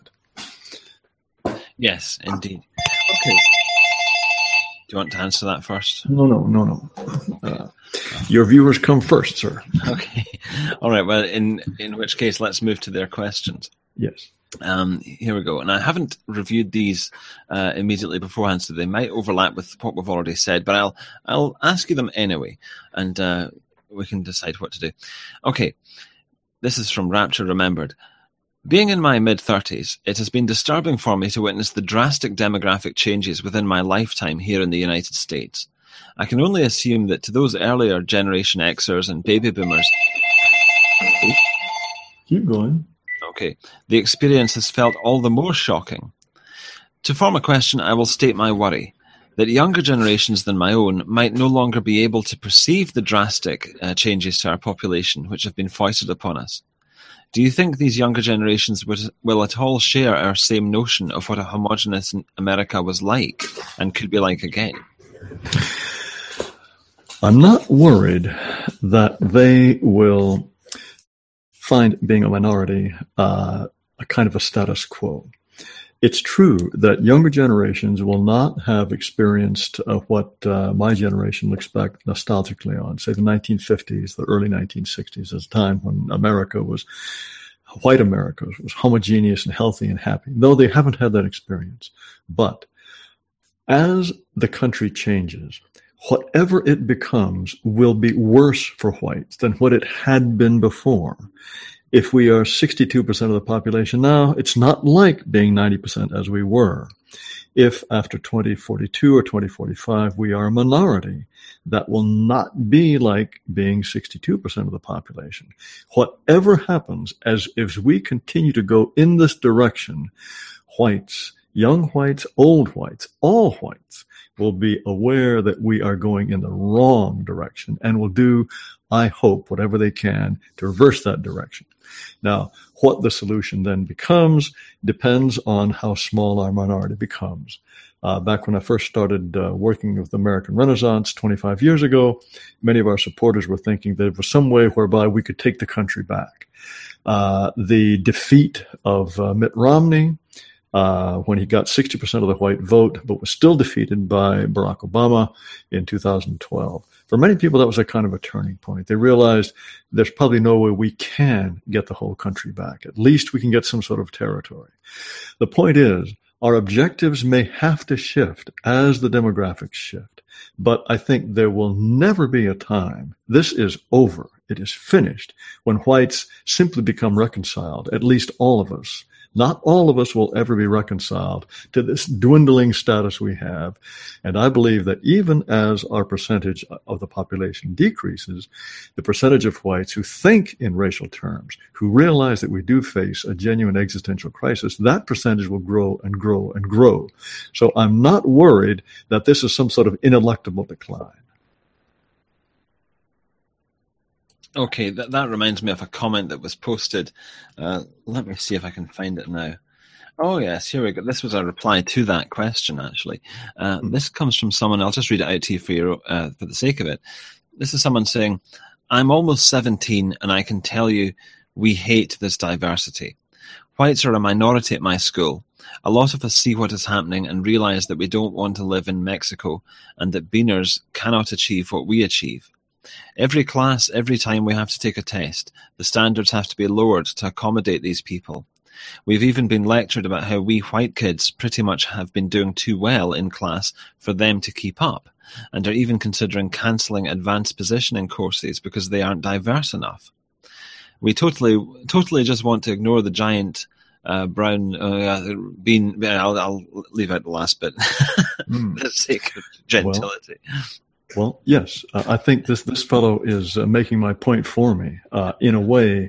Yes, indeed. Okay. Do you want to answer that first?
No, no, no, no. Uh, your viewers come first, sir.
Okay. All right. Well, in, in which case, let's move to their questions.
Yes.
Um, here we go. And I haven't reviewed these uh, immediately beforehand, so they might overlap with what we've already said, but I'll I'll ask you them anyway, and uh, we can decide what to do. Okay. This is from Rapture Remembered. Being in my mid-thirties, it has been disturbing for me to witness the drastic demographic changes within my lifetime here in the United States. I can only assume that to those earlier Generation Xers and baby boomers...
Keep going.
Okay. The experience has felt all the more shocking. To form a question, I will state my worry that younger generations than my own might no longer be able to perceive the drastic uh, changes to our population which have been foisted upon us. Do you think these younger generations would, will at all share our same notion of what a homogenous America was like and could be like again?
I'm not worried that they will find being a minority uh, a kind of a status quo. It's true that younger generations will not have experienced uh, what uh, my generation looks back nostalgically on, say the nineteen fifties, the early nineteen sixties, as a time when America was, white America was homogeneous and healthy and happy, though they haven't had that experience. But as the country changes, whatever it becomes will be worse for whites than what it had been before. If we are sixty-two percent of the population now, it's not like being ninety percent as we were. If after twenty forty-two or twenty forty-five we are a minority, that will not be like being sixty-two percent of the population. Whatever happens, as if we continue to go in this direction, whites, young whites, old whites, all whites, will be aware that we are going in the wrong direction and will do, I hope, whatever they can to reverse that direction. Now, what the solution then becomes depends on how small our minority becomes. Uh, back when I first started uh, working with the American Renaissance twenty-five years ago, many of our supporters were thinking that there was some way whereby we could take the country back. Uh, the defeat of uh, Mitt Romney, Uh, when he got sixty percent of the white vote, but was still defeated by Barack Obama in two thousand twelve. For many people, that was a kind of a turning point. They realized there's probably no way we can get the whole country back. At least we can get some sort of territory. The point is, our objectives may have to shift as the demographics shift. But I think there will never be a time, this is over, it is finished, when whites simply become reconciled, at least all of us. Not all of us will ever be reconciled to this dwindling status we have. And I believe that even as our percentage of the population decreases, the percentage of whites who think in racial terms, who realize that we do face a genuine existential crisis, that percentage will grow and grow and grow. So I'm not worried that this is some sort of ineluctable decline.
Okay, that, that reminds me of a comment that was posted. Uh, let me see if I can find it now. Oh, yes, here we go. This was a reply to that question, actually. Uh, mm-hmm. This comes from someone. I'll just read it out to you for, your, uh, for the sake of it. This is someone saying, I'm almost seventeen, and I can tell you we hate this diversity. Whites are a minority at my school. A lot of us see what is happening and realize that we don't want to live in Mexico and that Beaners cannot achieve what we achieve. Every class, every time we have to take a test, the standards have to be lowered to accommodate these people. We've even been lectured about how we white kids pretty much have been doing too well in class for them to keep up, and are even considering cancelling advanced positioning courses because they aren't diverse enough. We totally, totally just want to ignore the giant uh, brown uh, bean. I'll, I'll leave out the last bit mm. for the sake of gentility.
Well, well yes, uh, I think this, this fellow is uh, making my point for me. Uh, in a way,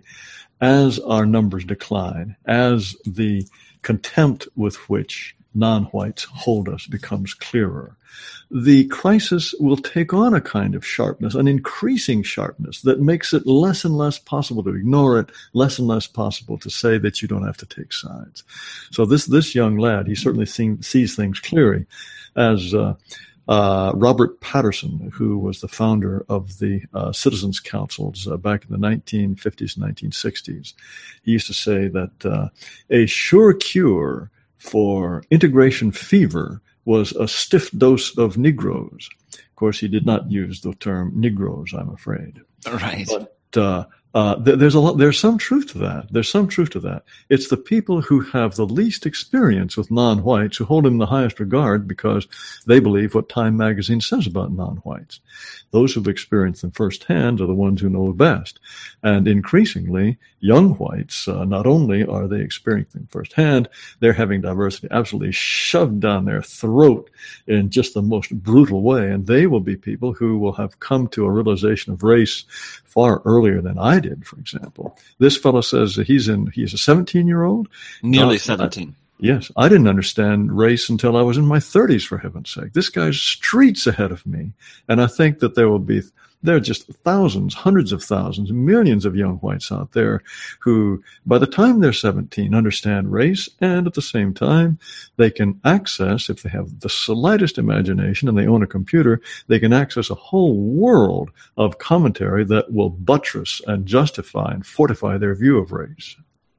as our numbers decline, as the contempt with which non-whites hold us becomes clearer, the crisis will take on a kind of sharpness, an increasing sharpness that makes it less and less possible to ignore it, less and less possible to say that you don't have to take sides. So this this young lad, he certainly seen, sees things clearly, as uh, uh, Robert Patterson, who was the founder of the uh, Citizens Councils uh, back in the nineteen fifties and nineteen sixties. He used to say that uh, a sure cure for integration fever was a stiff dose of Negroes. Of course, he did not use the term Negroes, I'm afraid.
Right.
But uh, uh, th- there's a lot. There's some truth to that. There's some truth to that. It's the people who have the least experience with non-whites who hold in the highest regard because they believe what Time magazine says about non-whites. Those who've experienced them firsthand are the ones who know best. And increasingly, young whites, uh, not only are they experiencing them firsthand, they're having diversity absolutely shoved down their throat in just the most brutal way. And they will be people who will have come to a realization of race far earlier than I did, for example. This fellow says that he's in, he's a seventeen-year-old.
Nearly seventeen.
Yes, I didn't understand race until I was in my thirties, for heaven's sake. This guy's streets ahead of me. And I think that there will be, there are just thousands, hundreds of thousands, millions of young whites out there who, by the time they're seventeen, understand race, and at the same time, they can access, if they have the slightest imagination and they own a computer, they can access a whole world of commentary that will buttress and justify and fortify their view of race.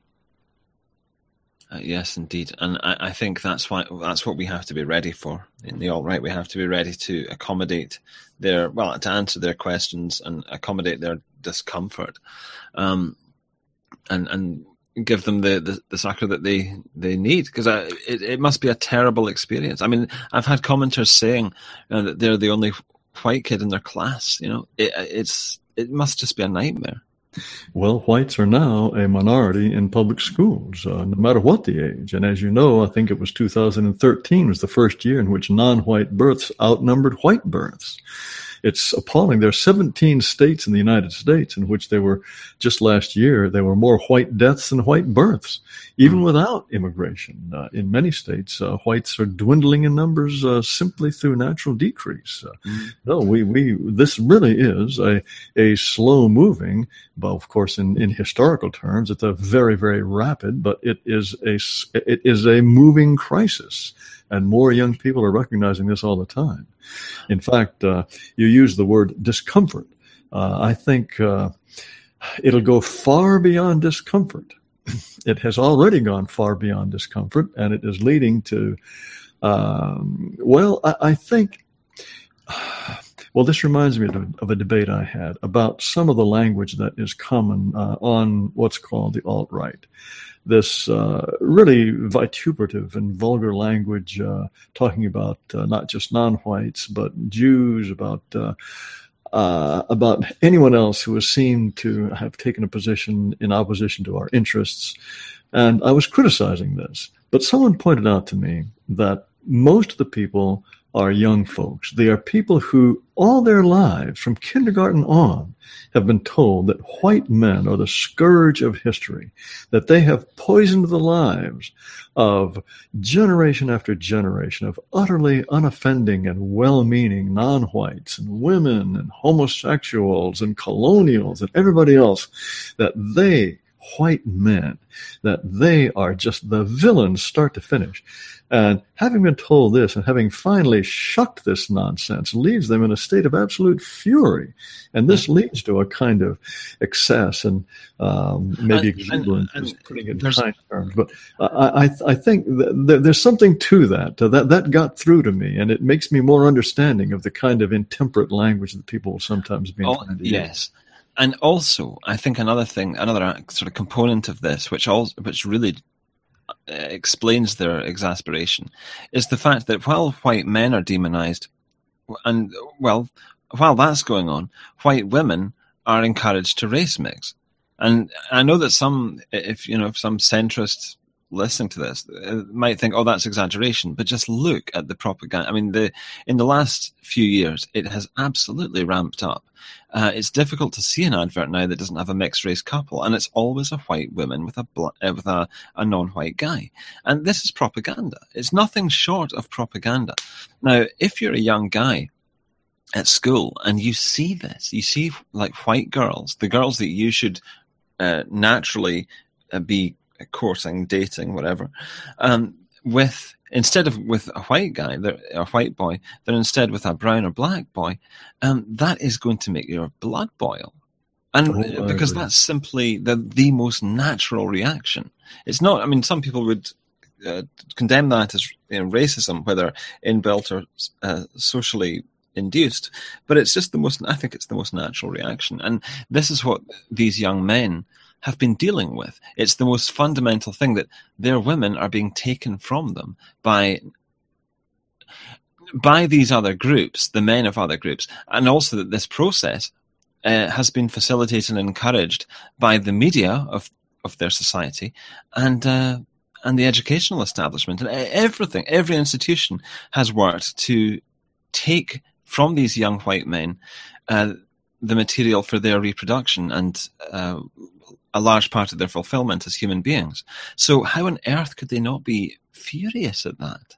Uh, yes, indeed, and I, I think that's why that's what we have to be ready for in the alt-right. We have to be ready to accommodate their well, to answer their questions and accommodate their discomfort, um, and and give them the, the, the succor that they they need, because it it must be a terrible experience. I mean, I've had commenters saying uh, that they're the only white kid in their class. You know, it, it's it must just be a nightmare.
Well, whites are now a minority in public schools, uh, no matter what the age. And as you know, I think it was two thousand thirteen was the first year in which non-white births outnumbered white births. It's appalling. There are seventeen states in the United States in which there were, just last year, there were more white deaths than white births, even without immigration. Uh, in many states, uh, whites are dwindling in numbers uh, simply through natural decrease. Uh, mm. No, we, we, this really is a, a slow moving, but of course, in, in historical terms, it's a very, very rapid, but it is a, it is a moving crisis. And more young people are recognizing this all the time. In fact, uh, you use the word discomfort. Uh, I think uh, it'll go far beyond discomfort. It has already gone far beyond discomfort, and it is leading to, um, well, I, I think, well, this reminds me of, of a debate I had about some of the language that is common uh, on what's called the alt-right. This uh, really vituperative and vulgar language uh, talking about uh, not just non-whites, but Jews, about uh, uh, about anyone else who is seen to have taken a position in opposition to our interests. And I was criticizing this, but someone pointed out to me that most of the people are young folks. They are people who all their lives, from kindergarten on, have been told that white men are the scourge of history, that they have poisoned the lives of generation after generation of utterly unoffending and well-meaning non-whites and women and homosexuals and colonials and everybody else, that they white men, that they are just the villains start to finish. And having been told this and having finally shucked this nonsense leaves them in a state of absolute fury. And this leads to a kind of excess and um, maybe
and,
exuberance,
and, and
putting it in kind terms. But I, I, I think that there's something to that. That that got through to me, and it makes me more understanding of the kind of intemperate language that people will sometimes be
oh,
inclined to
yes.
use.
And also, I think another thing, another sort of component of this, which also, which really explains their exasperation, is the fact that while white men are demonized, and well, while that's going on, white women are encouraged to race mix. And I know that some, if you know, if some centrists listening to this might think, "Oh, that's exaggeration," but just look at the propaganda. I mean, the in the last few years, it has absolutely ramped up. Uh, it's difficult to see an advert now that doesn't have a mixed race couple, and it's always a white woman with a bl- uh, with a, a non-white guy. And this is propaganda. It's nothing short of propaganda. Now, if you're a young guy at school and you see this, you see like white girls, the girls that you should uh, naturally uh, be courting, dating, whatever, um, with instead of with a white guy, they're a white boy, they're instead with a brown or black boy, um, that is going to make your blood boil. And oh, because that's simply the the most natural reaction. It's not, I mean, some people would uh, condemn that as, you know, racism, whether inbuilt or uh, socially induced, but it's just the most, I think it's the most natural reaction. And this is what these young men have been dealing with. It's the most fundamental thing, that their women are being taken from them by by these other groups, the men of other groups, and also that this process uh, has been facilitated and encouraged by the media of, of their society and uh, and the educational establishment. And everything, every institution has worked to take from these young white men uh, the material for their reproduction and uh, a large part of their fulfillment as human beings. So how on earth could they not be furious at that?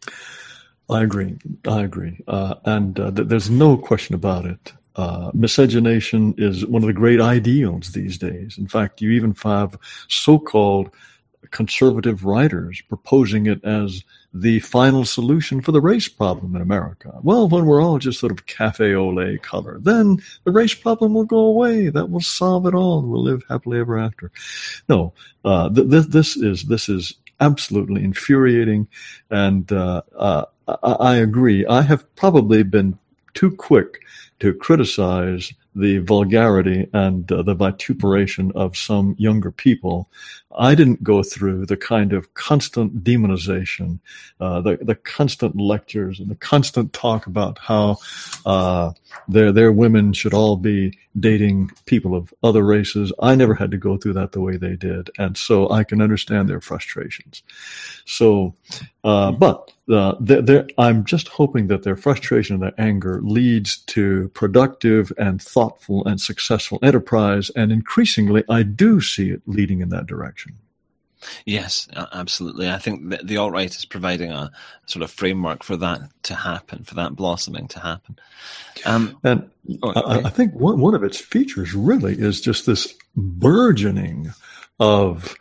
I agree. I agree. Uh, and uh, th- there's no question about it. Uh, miscegenation is one of the great ideals these days. In fact, you even have so-called conservative writers proposing it as the final solution for the race problem in America. Well, when we're all just sort of cafe au lait color, then the race problem will go away. That will solve it all. We'll live happily ever after. No, uh, th- this, this is this is absolutely infuriating, and uh, uh, I, I agree. I have probably been too quick to criticize the vulgarity and uh, the vituperation of some younger people. I didn't go through the kind of constant demonization, uh, the the constant lectures and the constant talk about how uh, their their women should all be dating people of other races. I never had to go through that the way they did, and so I can understand their frustrations. So, uh, but uh, they're, they're, I'm just hoping that their frustration and their anger leads to productive and thoughtful and successful enterprise, and increasingly, I do see it leading in that direction.
Yes, absolutely. I think that the alt-right is providing a sort of framework for that to happen, for that blossoming to happen. Um,
and
oh, okay.
I, I think one, one of its features really is just this burgeoning of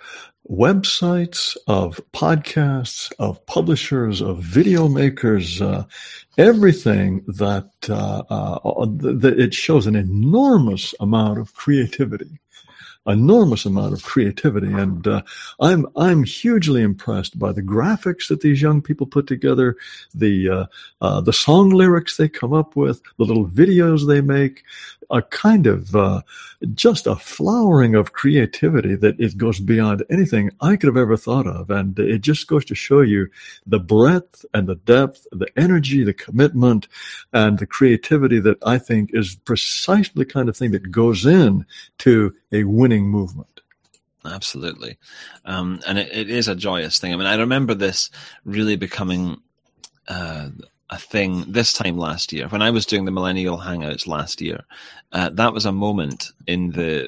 websites, of podcasts, of publishers, of video makers, uh, everything that, uh, uh, that it shows an enormous amount of creativity. Enormous amount of creativity, and uh, I'm I'm hugely impressed by the graphics that these young people put together, the uh, uh, the song lyrics they come up with, the little videos they make, a kind of uh, just a flowering of creativity that it goes beyond anything I could have ever thought of, and it just goes to show you the breadth and the depth, the energy, the commitment, and the creativity that I think is precisely the kind of thing that goes in to a winning movement.
Absolutely. Um, and it, it is a joyous thing. I mean, I remember this really becoming uh, a thing this time last year. When I was doing the Millennial Hangouts last year, uh, that was a moment in the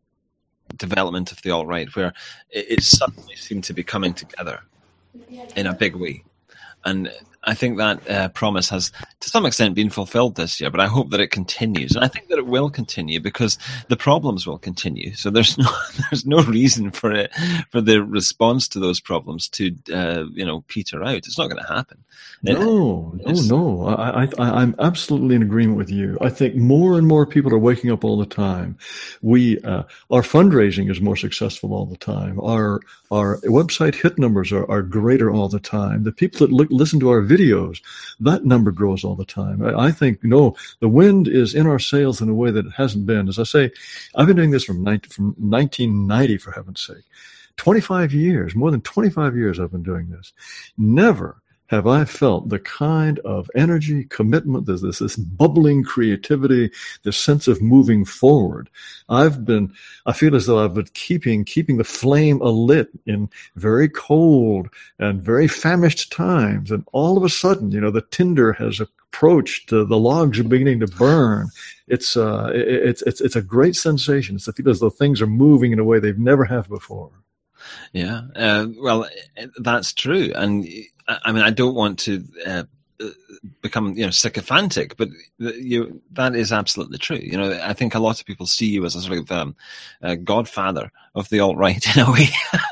development of the alt-right where it, it suddenly seemed to be coming together in a big way. And I think that uh, promise has to some extent been fulfilled this year, but I hope that it continues. And I think that it will continue because the problems will continue. So there's no there's no reason for it for the response to those problems to uh, you know peter out. It's not going to happen.
No, it, no, no. I, I, I'm absolutely in agreement with you. I think more and more people are waking up all the time. We uh, our fundraising is more successful all the time. Our our website hit numbers are, are greater all the time. The people that look, listen to our videos, that number grows all the time. I, I think, no, the wind is in our sails in a way that it hasn't been. As I say, I've been doing this from, nineteen, from nineteen ninety, for heaven's sake. twenty-five years, more than twenty-five years I've been doing this. Never have I felt the kind of energy, commitment, there's this, this bubbling creativity, this sense of moving forward. I've been, I feel as though I've been keeping, keeping the flame alit in very cold and very famished times. And all of a sudden, you know, the tinder has approached, uh, the logs are beginning to burn. It's, uh, it, it's, it's, it's a great sensation. It's to feel as though things are moving in a way they've never have before.
Yeah, uh, well, that's true. And I mean, I don't want to uh, become, you know, sycophantic, but you, that is absolutely true. You know, I think a lot of people see you as a sort of um, a godfather of the alt-right in a way.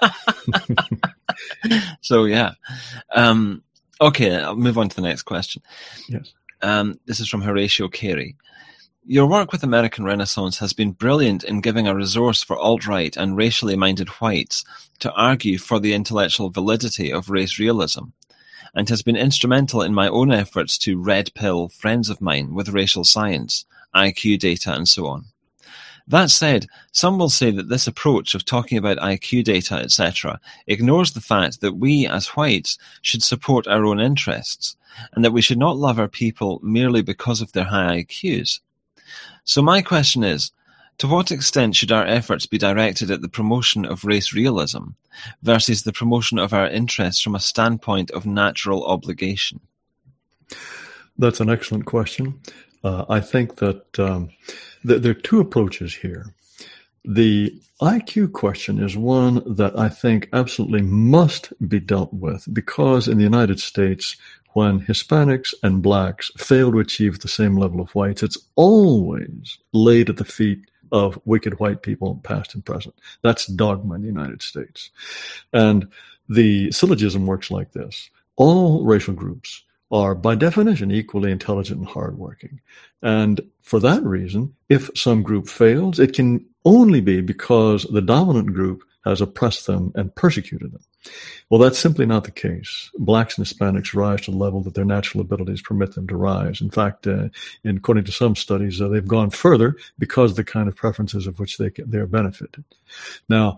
So, yeah. Um, okay, I'll move on to the next question.
Yes.
Um, this is from Horatio Carey. Your work with American Renaissance has been brilliant in giving a resource for alt-right and racially minded whites to argue for the intellectual validity of race realism, and has been instrumental in my own efforts to red pill friends of mine with racial science, I Q data, and so on. That said, some will say that this approach of talking about I Q data, et cetera, ignores the fact that we, as whites, should support our own interests, and that we should not love our people merely because of their high I Qs. So my question is, to what extent should our efforts be directed at the promotion of race realism versus the promotion of our interests from a standpoint of natural obligation?
That's an excellent question. Uh, I think that um, th- there are two approaches here. The I Q question is one that I think absolutely must be dealt with because in the United States, when Hispanics and blacks fail to achieve the same level of whites, it's always laid at the feet of wicked white people, past and present. That's dogma in the United States. And the syllogism works like this. All racial groups are, by definition, equally intelligent and hardworking. And for that reason, if some group fails, it can only be because the dominant group has oppressed them and persecuted them. Well, that's simply not the case. Blacks and Hispanics rise to the level that their natural abilities permit them to rise. In fact, uh, in, according to some studies, uh, they've gone further because of the kind of preferences of which they they are benefited. Now,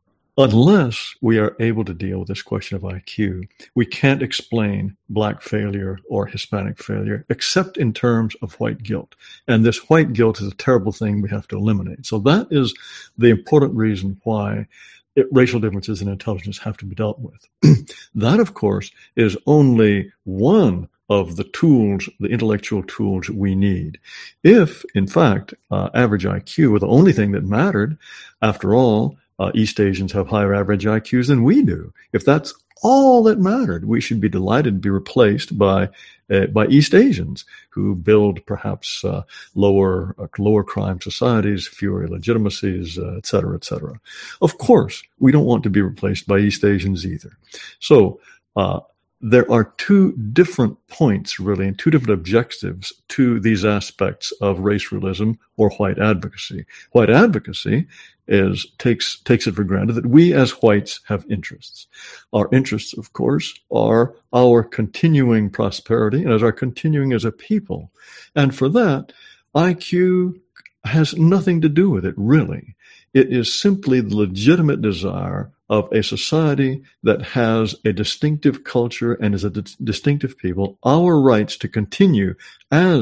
unless we are able to deal with this question of I Q, we can't explain black failure or Hispanic failure except in terms of white guilt. And this white guilt is a terrible thing we have to eliminate. So that is the important reason why it, racial differences in intelligence have to be dealt with. That, of course, is only one of the tools, the intellectual tools we need. If, in fact, uh, average I Q were the only thing that mattered, after all, Uh, East Asians have higher average I Qs than we do. If that's all that mattered, we should be delighted to be replaced by uh, by East Asians who build perhaps uh, lower uh, lower crime societies, fewer illegitimacies, uh, et cetera, et cetera. Of course, we don't want to be replaced by East Asians either. So uh, there are two different points, really, and two different objectives to these aspects of race realism or white advocacy. White advocacy is takes takes it for granted that we as whites have interests. Our interests, of course, are our continuing prosperity and as our continuing as a people. And for that, I Q has nothing to do with it, really. It is simply the legitimate desire of a society that has a distinctive culture and is a di- distinctive people, our rights to continue as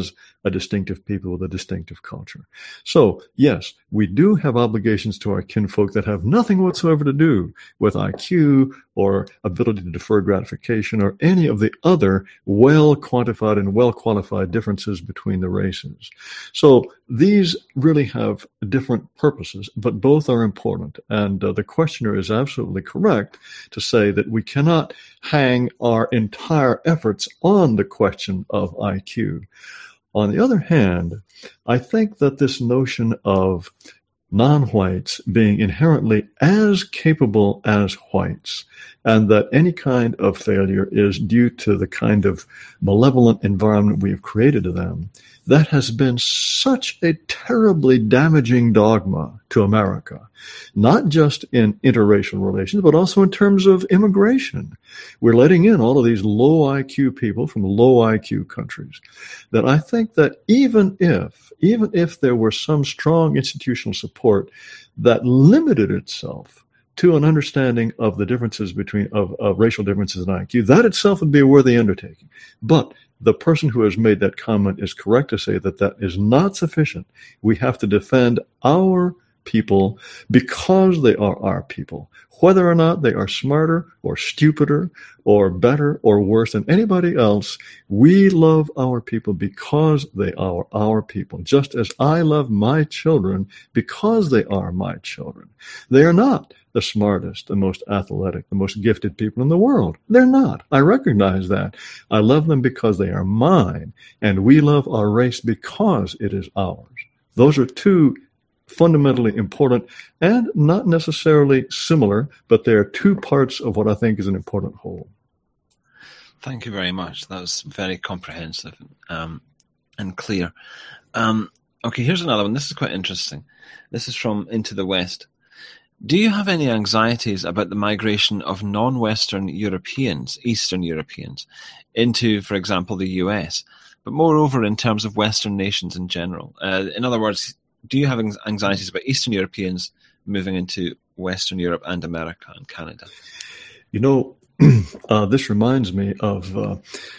a distinctive people with a distinctive culture. So, yes, we do have obligations to our kinfolk that have nothing whatsoever to do with I Q or ability to defer gratification or any of the other well-quantified and well-qualified differences between the races. So these really have different purposes, but both are important. And uh, the questioner is absolutely correct to say that we cannot hang our entire efforts on the question of I Q. On the other hand, I think that this notion of non-whites being inherently as capable as whites, and that any kind of failure is due to the kind of malevolent environment we have created to them, that has been such a terribly damaging dogma to America, not just in interracial relations, but also in terms of immigration. We're letting in all of these low I Q people from low I Q countries, that I think that even if, even if there were some strong institutional support that limited itself to an understanding of the differences between, of, of racial differences in I Q, that itself would be a worthy undertaking. But the person who has made that comment is correct to say that that is not sufficient. We have to defend our people because they are our people. Whether or not they are smarter or stupider or better or worse than anybody else, we love our people because they are our people, just as I love my children because they are my children. They are not the smartest, the most athletic, the most gifted people in the world. They're not. I recognize that. I love them because they are mine, and we love our race because it is ours. Those are two fundamentally important and not necessarily similar, but they are two parts of what I think is an important whole.
Thank you very much. That was very comprehensive um, and clear. Um, okay, here's another one. This is quite interesting. This is from Into the West. Do you have any anxieties about the migration of non-Western Europeans, Eastern Europeans, into, for example, the U S, but moreover in terms of Western nations in general? Uh, in other words, do you have anxieties about Eastern Europeans moving into Western Europe and America and Canada?
You know, uh, this reminds me of uh,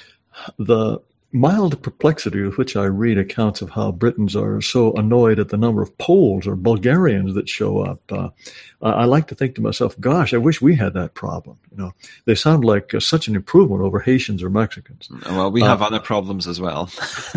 the mild perplexity with which I read accounts of how Britons are so annoyed at the number of Poles or Bulgarians that show up. Uh, I like to think to myself, gosh, I wish we had that problem. You know, they sound like uh, such an improvement over Haitians or Mexicans.
Well, we have
uh,
other problems as well.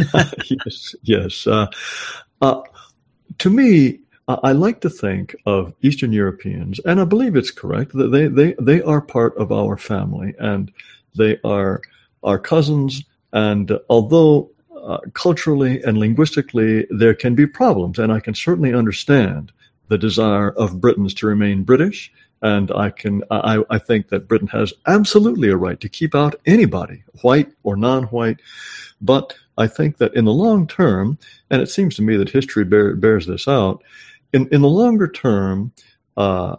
yes, yes. Uh, uh, to me, I like to think of Eastern Europeans, and I believe it's correct, that they, they, they are part of our family, and they are our cousins. And although uh, culturally and linguistically there can be problems, and I can certainly understand the desire of Britons to remain British, and I can I, I think that Britain has absolutely a right to keep out anybody, white or non-white. But I think that in the long term, and it seems to me that history bear, bears this out, in, in the longer term, uh,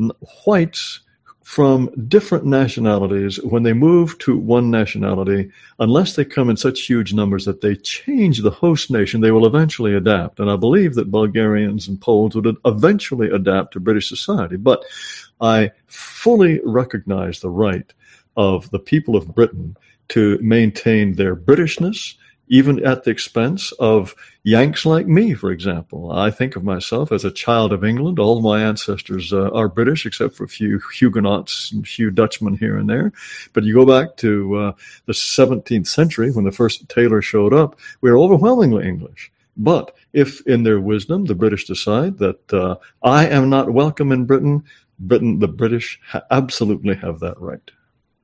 whites from different nationalities, when they move to one nationality, unless they come in such huge numbers that they change the host nation, they will eventually adapt. And I believe that Bulgarians and Poles would eventually adapt to British society. But I fully recognize the right of the people of Britain to maintain their Britishness, even at the expense of Yanks like me, for example. I think of myself as a child of England. All of my ancestors uh, are British, except for a few Huguenots and a few Dutchmen here and there. But you go back to uh, the seventeenth century, when the first tailor showed up, we were overwhelmingly English. But if, in their wisdom, the British decide that uh, I am not welcome in Britain, Britain, the British ha- absolutely have that right.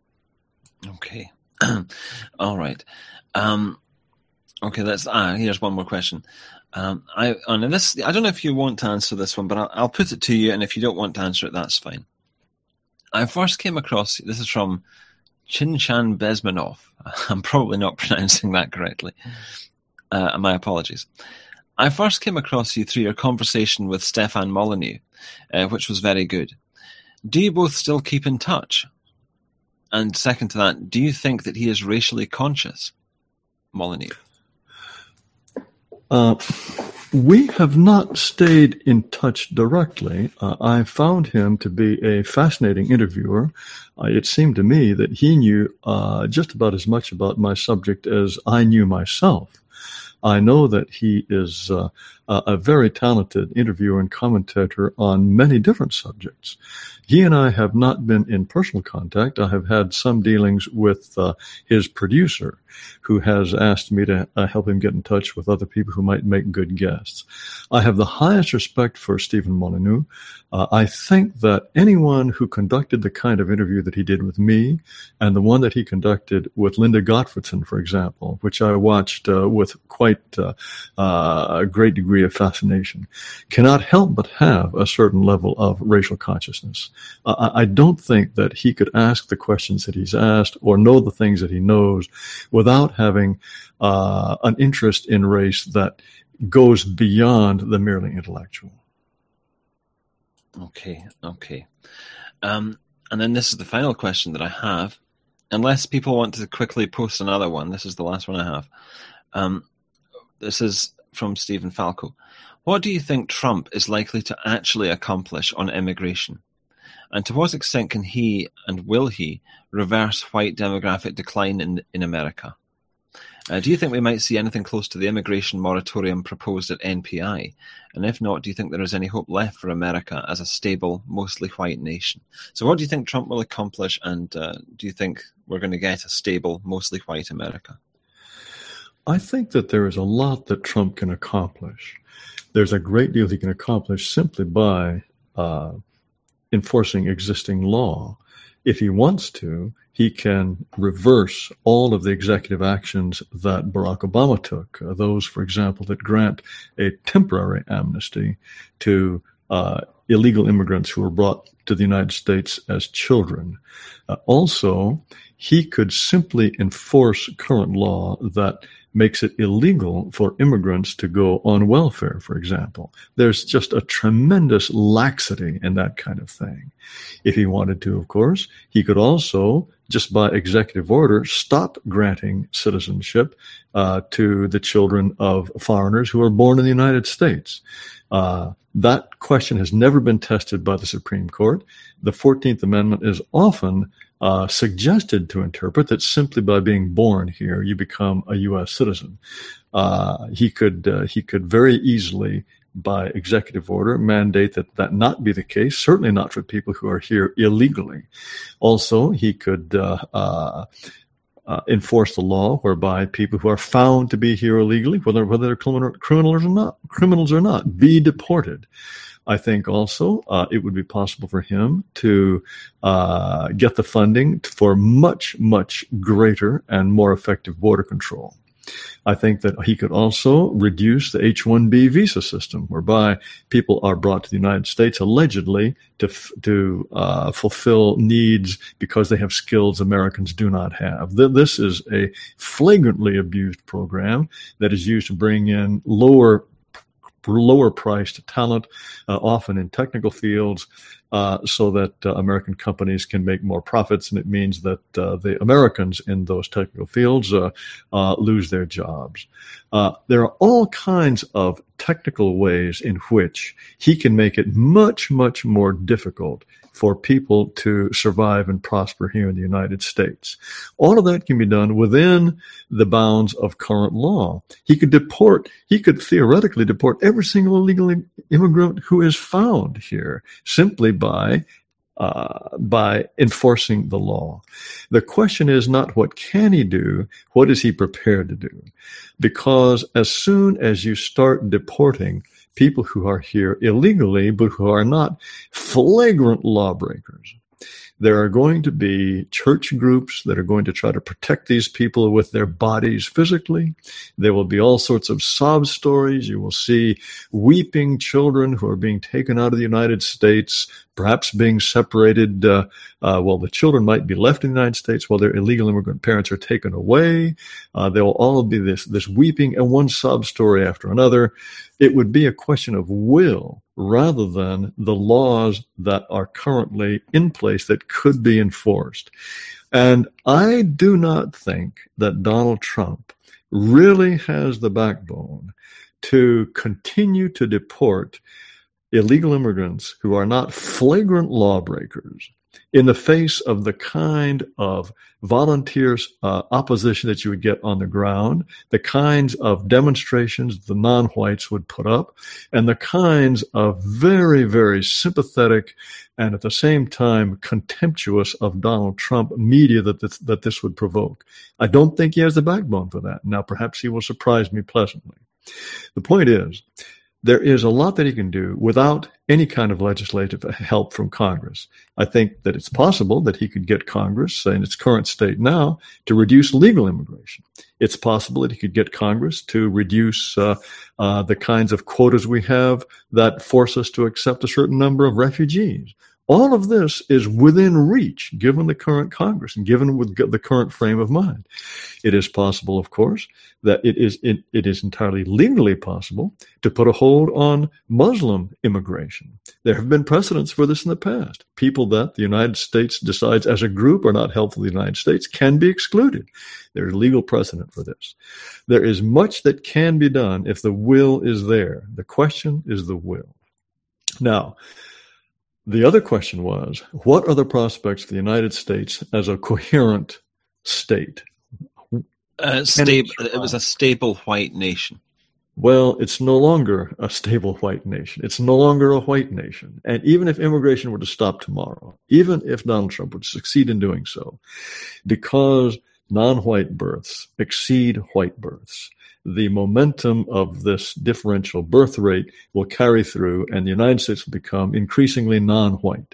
Okay. All right. Um, Okay, that's ah. Here's one more question. Um, I on this, I don't know if you want to answer this one, but I'll, I'll put it to you, and if you don't want to answer it, that's fine. I first came across this is from Chinchan Bezmenov. I'm probably not pronouncing that correctly. Uh, my apologies. I first came across you through your conversation with Stefan Molyneux, uh, which was very good. Do you both still keep in touch? And second to that, do you think that he is racially conscious, Molyneux?
Uh, we have not stayed in touch directly. Uh, I found him to be a fascinating interviewer. Uh, it seemed to me that he knew uh, just about as much about my subject as I knew myself. I know that he is uh, a, a very talented interviewer and commentator on many different subjects. He and I have not been in personal contact. I have had some dealings with uh, his producer, who has asked me to uh, help him get in touch with other people who might make good guests. I have the highest respect for Stephen Molyneux. Uh, I think that anyone who conducted the kind of interview that he did with me, and the one that he conducted with Linda Gottfredson, for example, which I watched uh, with quite uh, uh, a great degree of fascination, cannot help but have a certain level of racial consciousness. Uh, I don't think that he could ask the questions that he's asked or know the things that he knows without having uh, an interest in race that goes beyond the merely intellectual.
Okay, okay. Um, and then this is the final question that I have. Unless people want to quickly post another one, this is the last one I have. Um, this is from Stephen Falco. What do you think Trump is likely to actually accomplish on immigration? And to what extent can he, and will he, reverse white demographic decline in, in America? Uh, do you think we might see anything close to the immigration moratorium proposed at N P I? And if not, do you think there is any hope left for America as a stable, mostly white nation? So what do you think Trump will accomplish, and uh, do you think we're going to get a stable, mostly white America?
I think that there is a lot that Trump can accomplish. There's a great deal he can accomplish simply by uh, enforcing existing law. If he wants to, he can reverse all of the executive actions that Barack Obama took, uh, those, for example, that grant a temporary amnesty to uh, illegal immigrants who were brought to the United States as children. Uh, also, he could simply enforce current law that makes it illegal for immigrants to go on welfare, for example. There's just a tremendous laxity in that kind of thing. If he wanted to, of course, he could also, just by executive order, stop granting citizenship uh, to the children of foreigners who are born in the United States. Uh, that question has never been tested by the Supreme Court. The fourteenth Amendment is often uh, suggested to interpret that simply by being born here, you become a U S citizen. Uh, he could uh, he could very easily, by executive order, mandate that that not be the case, certainly not for people who are here illegally. Also, he could uh, uh, uh, enforce the law whereby people who are found to be here illegally, whether whether they're criminal, criminals or not, criminals or not, be deported. I think also uh, it would be possible for him to uh, get the funding for much, much greater and more effective border control. I think that he could also reduce the H one B visa system, whereby people are brought to the United States allegedly to to uh, fulfill needs because they have skills Americans do not have. This is a flagrantly abused program that is used to bring in lower lower priced talent, uh, often in technical fields, uh, so that uh, American companies can make more profits. And it means that uh, the Americans in those technical fields uh, uh, lose their jobs. Uh, there are all kinds of technical ways in which he can make it much, much more difficult for people to survive and prosper here in the United States. All of that can be done within the bounds of current law. He could deport, he could theoretically deport every single illegal immigrant who is found here simply by uh, by enforcing the law. The question is not what can he do, what is he prepared to do? Because as soon as you start deporting people who are here illegally, but who are not flagrant lawbreakers, there are going to be church groups that are going to try to protect these people with their bodies physically. There will be all sorts of sob stories. You will see weeping children who are being taken out of the United States, perhaps being separated. Uh, uh, well, the children might be left in the United States while their illegal immigrant parents are taken away. Uh, there will all be this, this weeping and one sob story after another. It would be a question of will rather than the laws that are currently in place that could be enforced. And I do not think that Donald Trump really has the backbone to continue to deport illegal immigrants who are not flagrant lawbreakers in the face of the kind of volunteers uh, opposition that you would get on the ground, the kinds of demonstrations the non-whites would put up, and the kinds of very, very sympathetic and at the same time contemptuous of Donald Trump media that this, that this would provoke. I don't think he has the backbone for that. Now, perhaps he will surprise me pleasantly. The point is, there is a lot that he can do without any kind of legislative help from Congress. I think that it's possible that he could get Congress, in its current state now, to reduce legal immigration. It's possible that he could get Congress to reduce uh, uh, the kinds of quotas we have that force us to accept a certain number of refugees. All of this is within reach, given the current Congress and given with the current frame of mind. It is possible, of course, that it is it, it is entirely legally possible to put a hold on Muslim immigration. There have been precedents for this in the past. People that the United States decides as a group are not helpful to the United States can be excluded. There is legal precedent for this. There is much that can be done if the will is there. The question is the will. Now, the other question was, what are the prospects for the United States as a coherent state?
Uh, stable, it was a stable white nation.
Well, it's no longer a stable white nation. It's no longer a white nation. And even if immigration were to stop tomorrow, even if Donald Trump would succeed in doing so, because non-white births exceed white births, the momentum of this differential birth rate will carry through, and the United States will become increasingly non-white.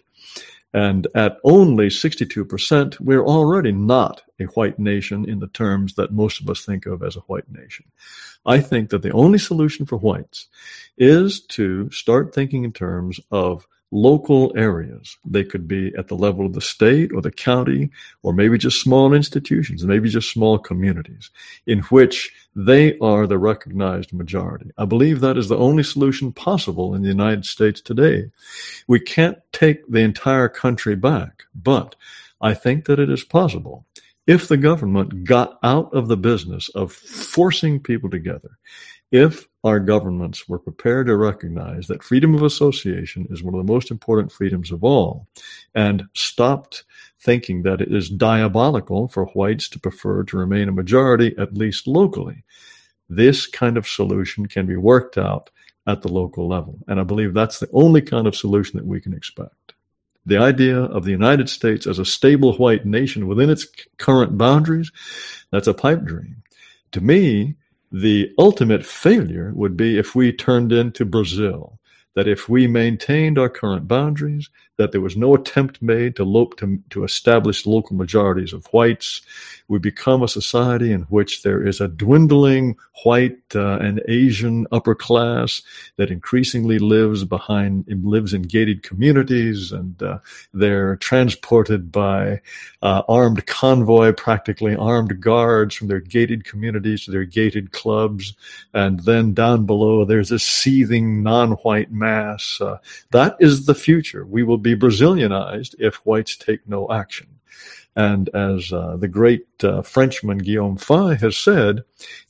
And at only sixty-two percent, we're already not a white nation in the terms that most of us think of as a white nation. I think that the only solution for whites is to start thinking in terms of local areas. They could be at the level of the state or the county, or maybe just small institutions, maybe just small communities in which they are the recognized majority. I believe that is the only solution possible in the United States today. We can't take the entire country back, but I think that it is possible if the government got out of the business of forcing people together, if our governments were prepared to recognize that freedom of association is one of the most important freedoms of all, and stopped thinking that it is diabolical for whites to prefer to remain a majority, at least locally, this kind of solution can be worked out at the local level. And I believe that's the only kind of solution that we can expect. The idea of the United States as a stable white nation within its current boundaries, that's a pipe dream. To me, the ultimate failure would be if we turned into Brazil, that if we maintained our current boundaries, that there was no attempt made to, lope to, to establish local majorities of whites, we become a society in which there is a dwindling white uh, and Asian upper class that increasingly lives behind, lives in gated communities, and uh, they're transported by uh, armed convoy, practically armed guards from their gated communities to their gated clubs, and then down below there's a seething non-white mass. Uh, that is the future. We will be Brazilianized if whites take no action. And as uh, the great uh, Frenchman Guillaume Faye has said,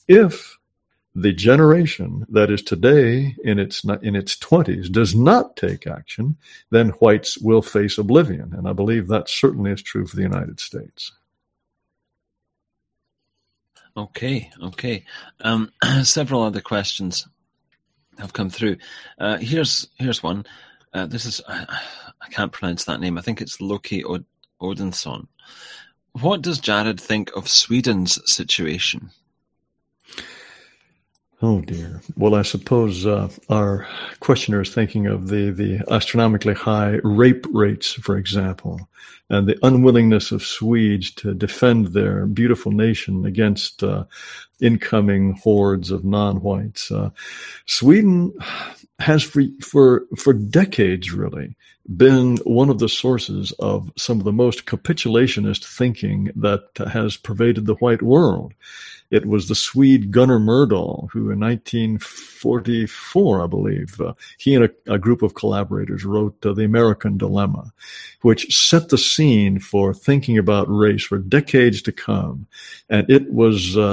if the generation that is today in its in its twenties does not take action, then whites will face oblivion. And I believe that certainly is true for the United States.
Okay, okay. Um, several other questions have come through. Uh, here's here's one. Uh, this is I, I can't pronounce that name. I think it's Loki Od- Odinson. What does Jared think of Sweden's situation?
Oh, dear. Well, I suppose uh, our questioner is thinking of the, the astronomically high rape rates, for example, and the unwillingness of Swedes to defend their beautiful nation against uh, incoming hordes of non-whites. Uh, Sweden has for, for, for decades, really, been one of the sources of some of the most capitulationist thinking that has pervaded the white world. It was the Swede Gunnar Myrdal who in nineteen forty-four, I believe, uh, he and a, a group of collaborators wrote uh, The American Dilemma, which set the scene for thinking about race for decades to come. And it was uh, it was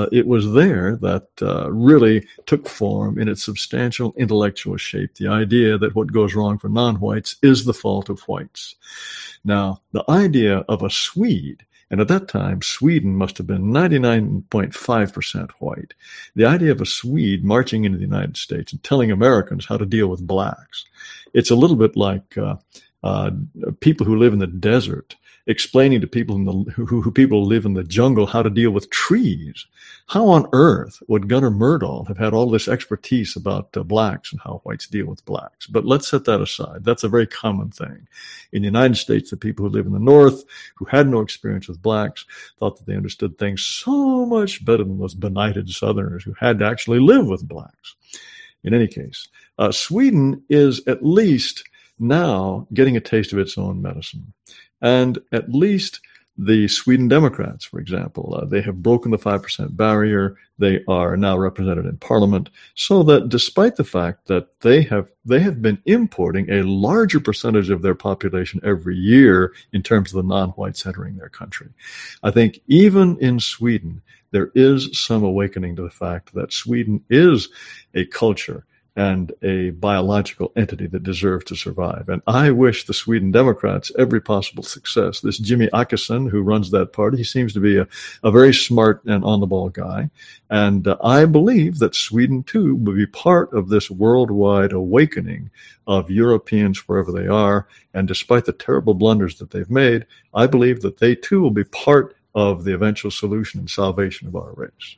was there that uh, really took form in its substantial intellectual shape, the idea that what goes wrong for non-whites is the fault of whites. Now, the idea of a Swede, and at that time, Sweden must have been ninety-nine point five percent white. The idea of a Swede marching into the United States and telling Americans how to deal with blacks. It's a little bit like uh, uh, people who live in the desert explaining to people in the, who, who people live in the jungle how to deal with trees. How on earth would Gunnar Myrdal have had all this expertise about uh, blacks and how whites deal with blacks? But let's set that aside. That's a very common thing. In the United States, the people who live in the North, who had no experience with blacks, thought that they understood things so much better than those benighted Southerners who had to actually live with blacks. In any case, uh, Sweden is at least now getting a taste of its own medicine. And at least the Sweden Democrats, for example, uh, they have broken the five percent barrier. They are now represented in parliament, so that despite the fact that they have they have been importing a larger percentage of their population every year in terms of the non-whites entering their country, I think even in Sweden, there is some awakening to the fact that Sweden is a culture and a biological entity that deserves to survive. And I wish the Sweden Democrats every possible success. This Jimmy Åkesson, who runs that party, he seems to be a, a very smart and on-the-ball guy. And uh, I believe that Sweden, too, will be part of this worldwide awakening of Europeans wherever they are. And despite the terrible blunders that they've made, I believe that they, too, will be part of the eventual solution and salvation of our race.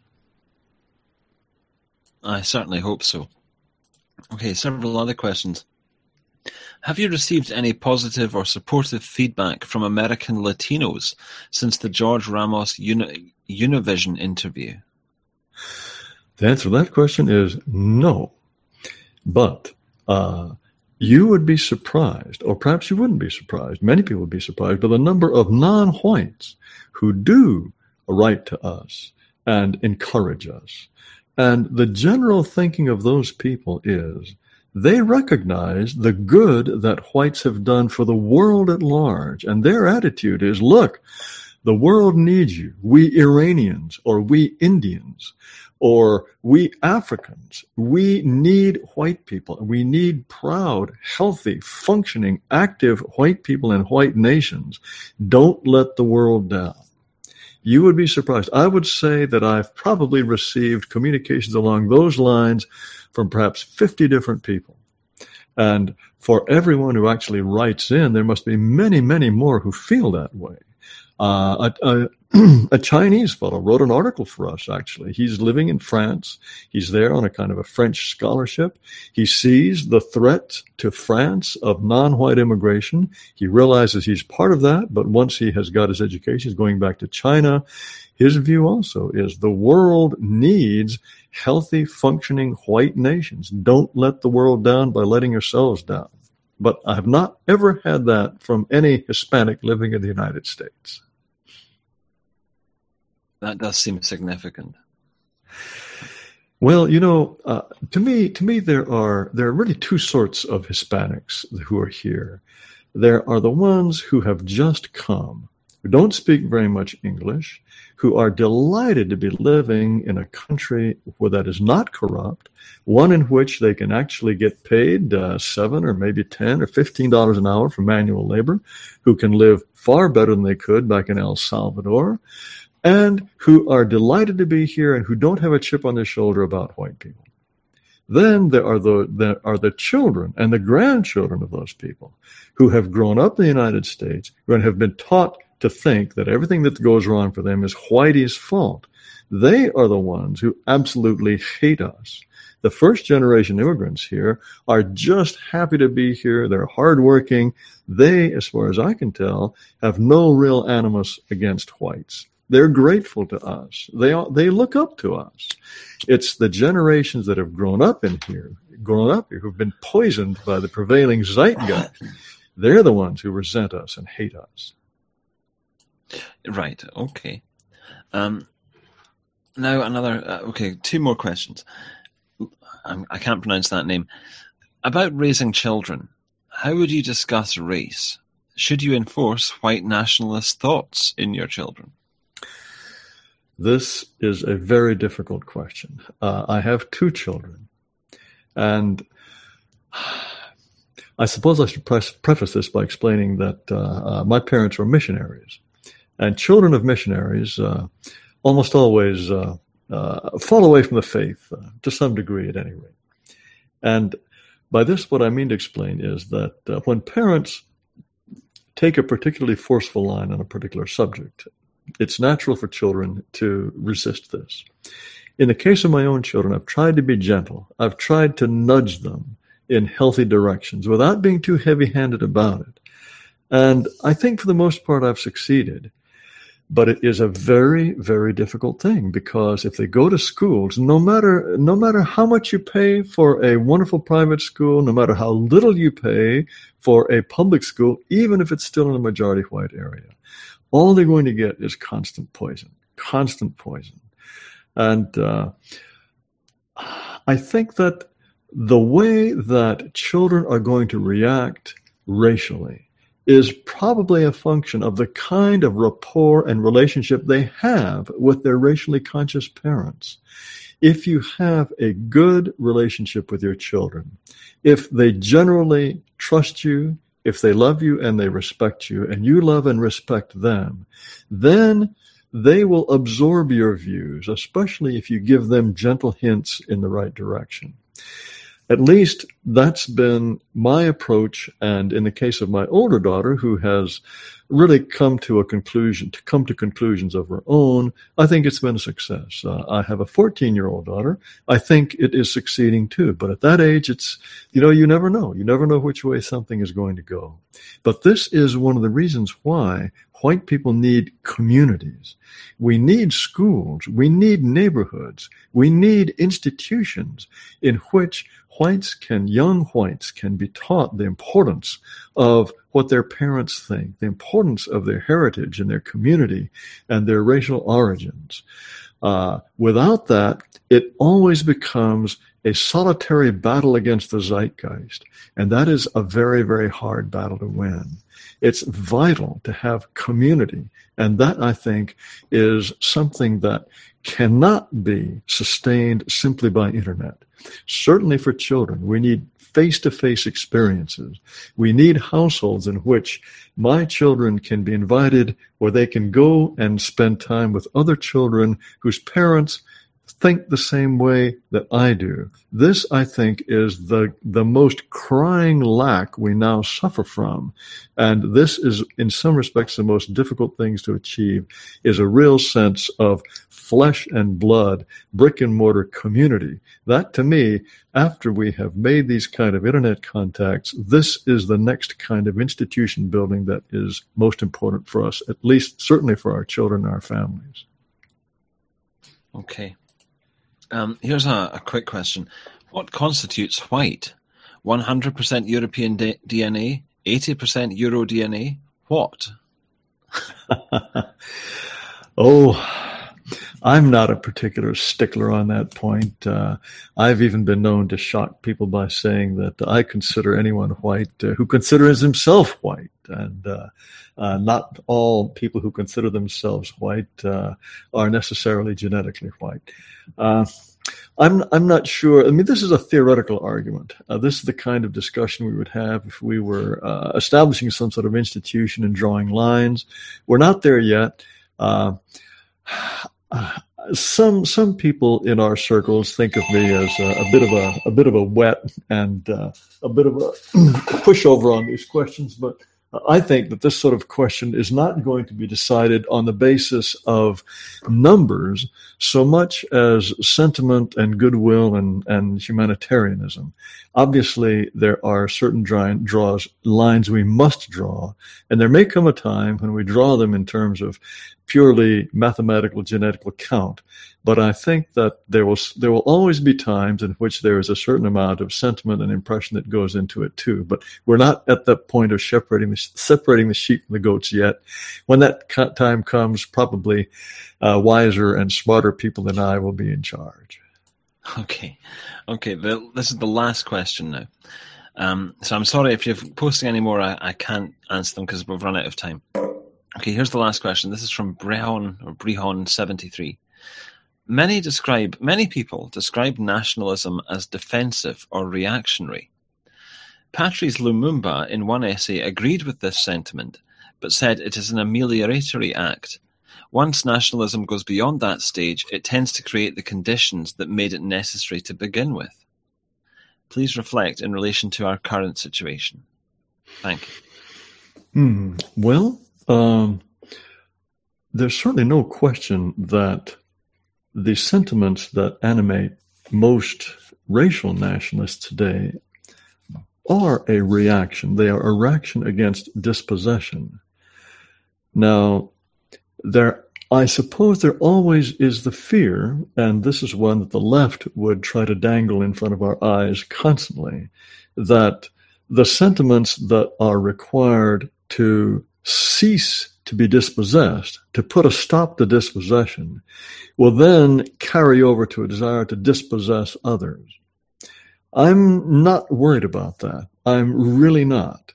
I certainly hope so. Okay, several other questions. Have you received any positive or supportive feedback from American Latinos since the George Ramos Uni- Univision interview?
The answer to that question is no. But uh, you would be surprised, or perhaps you wouldn't be surprised, many people would be surprised by the number of non-whites who do write to us and encourage us. And the general thinking of those people is they recognize the good that whites have done for the world at large. And their attitude is, look, the world needs you. We Iranians, or we Indians, or we Africans, we need white people. We need proud, healthy, functioning, active white people in white nations. Don't let the world down. You would be surprised. I would say that I've probably received communications along those lines from perhaps fifty different people. And for everyone who actually writes in, there must be many, many more who feel that way. Uh, a, a, a Chinese fellow wrote an article for us, actually. He's living in France. He's there on a kind of a French scholarship. He sees the threat to France of non-white immigration. He realizes he's part of that, but once he has got his education, he's going back to China. His view also is the world needs healthy, functioning white nations. Don't let the world down by letting yourselves down. But I have not ever had that from any Hispanic living in the United States.
That does seem significant.
Well, you know, uh, to me, to me, there are there are really two sorts of Hispanics who are here. There are the ones who have just come, who don't speak very much English, who are delighted to be living in a country where that is not corrupt, one in which they can actually get paid uh, seven or maybe ten or fifteen dollars an hour for manual labor, who can live far better than they could back in El Salvador, and who are delighted to be here and who don't have a chip on their shoulder about white people. Then there are the there are the children and the grandchildren of those people who have grown up in the United States and have been taught to think that everything that goes wrong for them is whitey's fault. They are the ones who absolutely hate us. The first generation immigrants here are just happy to be here. They're hardworking. They, as far as I can tell, have no real animus against whites. They're grateful to us. They are, they look up to us. It's the generations that have grown up in here, grown up here, who've been poisoned by the prevailing zeitgeist. They're the ones who resent us and hate us.
Right. Okay. Um, now another. Uh, okay, two more questions. I'm, I can't pronounce that name. About raising children, how would you discuss race? Should you enforce white nationalist thoughts in your children?
This is a very difficult question. Uh, I have two children, and I suppose I should pre- preface this by explaining that uh, uh, my parents were missionaries, and children of missionaries uh, almost always uh, uh, fall away from the faith, uh, to some degree at any rate. And by this, what I mean to explain is that uh, when parents take a particularly forceful line on a particular subject, it's natural for children to resist this. In the case of my own children, I've tried to be gentle. I've tried to nudge them in healthy directions without being too heavy-handed about it. And I think for the most part I've succeeded. But it is a very, very difficult thing, because if they go to schools, no matter no matter how much you pay for a wonderful private school, no matter how little you pay for a public school, even if it's still in a majority white area, all they're going to get is constant poison, constant poison. And uh, I think that the way that children are going to react racially is probably a function of the kind of rapport and relationship they have with their racially conscious parents. If you have a good relationship with your children, if they generally trust you, if they love you and they respect you, and you love and respect them, then they will absorb your views, especially if you give them gentle hints in the right direction. At least that's been my approach, and in the case of my older daughter, who has really come to a conclusion, to come to conclusions of her own, I think it's been a success. Uh, I have a fourteen-year-old daughter. I think it is succeeding too. But at that age, it's, you know, you never know. You never know which way something is going to go. But this is one of the reasons why white people need communities. We need schools. We need neighborhoods. We need institutions in which whites can, young whites can be taught the importance of what their parents think, the importance of their heritage and their community and their racial origins. Uh, without that, it always becomes a solitary battle against the zeitgeist. And that is a very, very hard battle to win. It's vital to have community. And that, I think, is something that cannot be sustained simply by internet. Certainly for children, we need face-to-face experiences. We need households in which my children can be invited, where they can go and spend time with other children whose parents think the same way that I do. This, I think, is the the most crying lack we now suffer from. And this is, in some respects, the most difficult things to achieve, is a real sense of flesh and blood, brick and mortar community. That, to me, after we have made these kind of internet contacts, this is the next kind of institution building that is most important for us, at least certainly for our children and our families.
Okay. Um, here's a, a quick question. What constitutes white? one hundred percent European D- DNA? eighty percent Euro D N A? What?
Oh, I'm not a particular stickler on that point. Uh, I've even been known to shock people by saying that I consider anyone white uh, who considers himself white. And uh, uh, not all people who consider themselves white uh, are necessarily genetically white. Uh, I'm I'm not sure. I mean, this is a theoretical argument. Uh, this is the kind of discussion we would have if we were uh, establishing some sort of institution and drawing lines. We're not there yet. Uh, some some people in our circles think of me as a, a bit of a a bit of a wet and uh, a bit of a pushover on these questions, but I think that this sort of question is not going to be decided on the basis of numbers so much as sentiment and goodwill and, and humanitarianism. Obviously, there are certain dry, draws, lines we must draw, and there may come a time when we draw them in terms of purely mathematical genetical count. But I think that there will there will always be times in which there is a certain amount of sentiment and impression that goes into it too. But we're not at the point of separating the, separating the sheep from the goats yet. When that time comes, probably uh, wiser and smarter people than I will be in charge.
Okay, okay. The, this is the last question now. Um, so I'm sorry if you're posting any more. I, I can't answer them because we've run out of time. Okay, here's the last question. This is from Brehon or Brehon seventy-three. Many describe, many people describe nationalism as defensive or reactionary. Patrice Lumumba, in one essay, agreed with this sentiment, but said it is an amelioratory act. Once nationalism goes beyond that stage, it tends to create the conditions that made it necessary to begin with. Please reflect in relation to our current situation. Thank you.
Hmm. Well, um, there's certainly no question that the sentiments that animate most racial nationalists today are a reaction. They are a reaction against dispossession. Now, there, I suppose there always is the fear, and this is one that the left would try to dangle in front of our eyes constantly, that the sentiments that are required to cease to be dispossessed, to put a stop to dispossession, will then carry over to a desire to dispossess others. I'm not worried about that. I'm really not.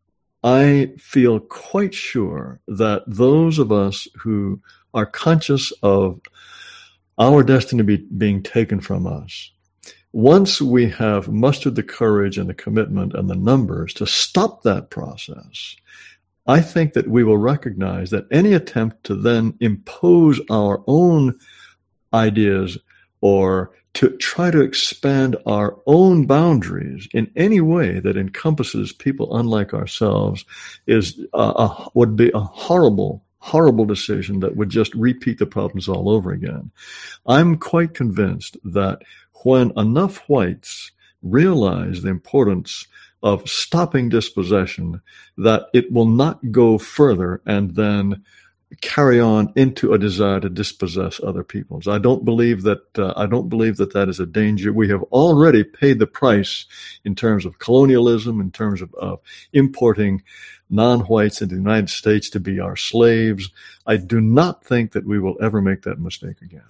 I feel quite sure that those of us who are conscious of our destiny be, being taken from us, once we have mustered the courage and the commitment and the numbers to stop that process, I think that we will recognize that any attempt to then impose our own ideas or to try to expand our own boundaries in any way that encompasses people unlike ourselves is a, a, would be a horrible, horrible decision that would just repeat the problems all over again. I'm quite convinced that when enough whites realize the importance of stopping dispossession, that it will not go further and then carry on into a desire to dispossess other peoples. I don't believe that. Uh, I don't believe that that is a danger. We have already paid the price in terms of colonialism, in terms of, of importing non-whites into the United States to be our slaves. I do not think that we will ever make that mistake again.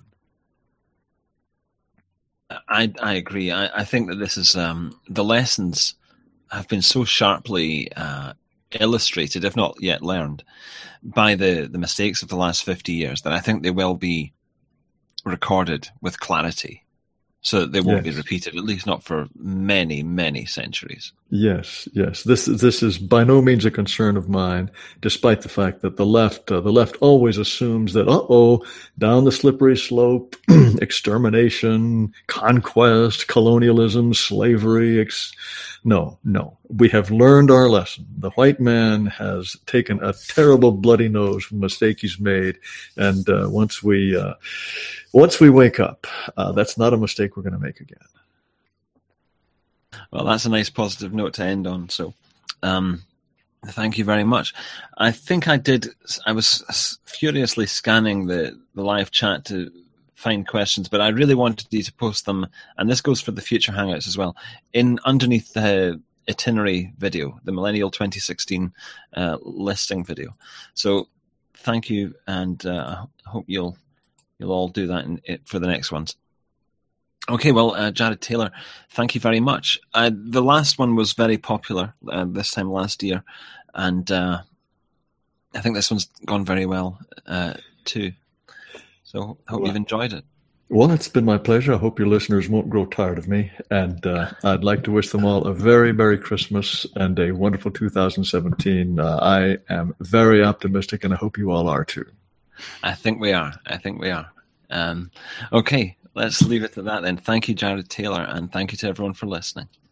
I, I agree. I, I think that this is um, the lessons have been so sharply uh, illustrated, if not yet learned, by the, the mistakes of the last fifty years, that I think they will be recorded with clarity so that they won't yes. be repeated, at least not for many, many centuries.
Yes, yes. This this is by no means a concern of mine, despite the fact that the left uh, the left always assumes that, uh-oh, down the slippery slope, extermination, conquest, colonialism, slavery. Ex- no, no. We have learned our lesson. The white man has taken a terrible bloody nose from the mistake he's made, and uh, once we uh, once we wake up, uh, that's not a mistake we're going to make again.
Well, that's a nice positive note to end on. So, um, thank you very much. I think I did. I was furiously scanning the, the live chat to find questions, but I really wanted you to post them, and this goes for the future Hangouts as well, in underneath the itinerary video, the Millennial twenty sixteen uh, listing video. So, thank you, and uh, I hope you'll you'll all do that in, in, for the next ones. Okay, well, uh, Jared Taylor, thank you very much. Uh, the last one was very popular uh, this time last year, and uh, I think this one's gone very well uh, too. So I hope well, you've enjoyed it.
Well, it's been my pleasure. I hope your listeners won't grow tired of me, and uh, I'd like to wish them all a very Merry Christmas and a wonderful two thousand seventeen. Uh, I am very optimistic, and I hope you all are too.
I think we are. I think we are. Um, okay. Let's leave it at that then. Thank you, Jared Taylor, and thank you to everyone for listening.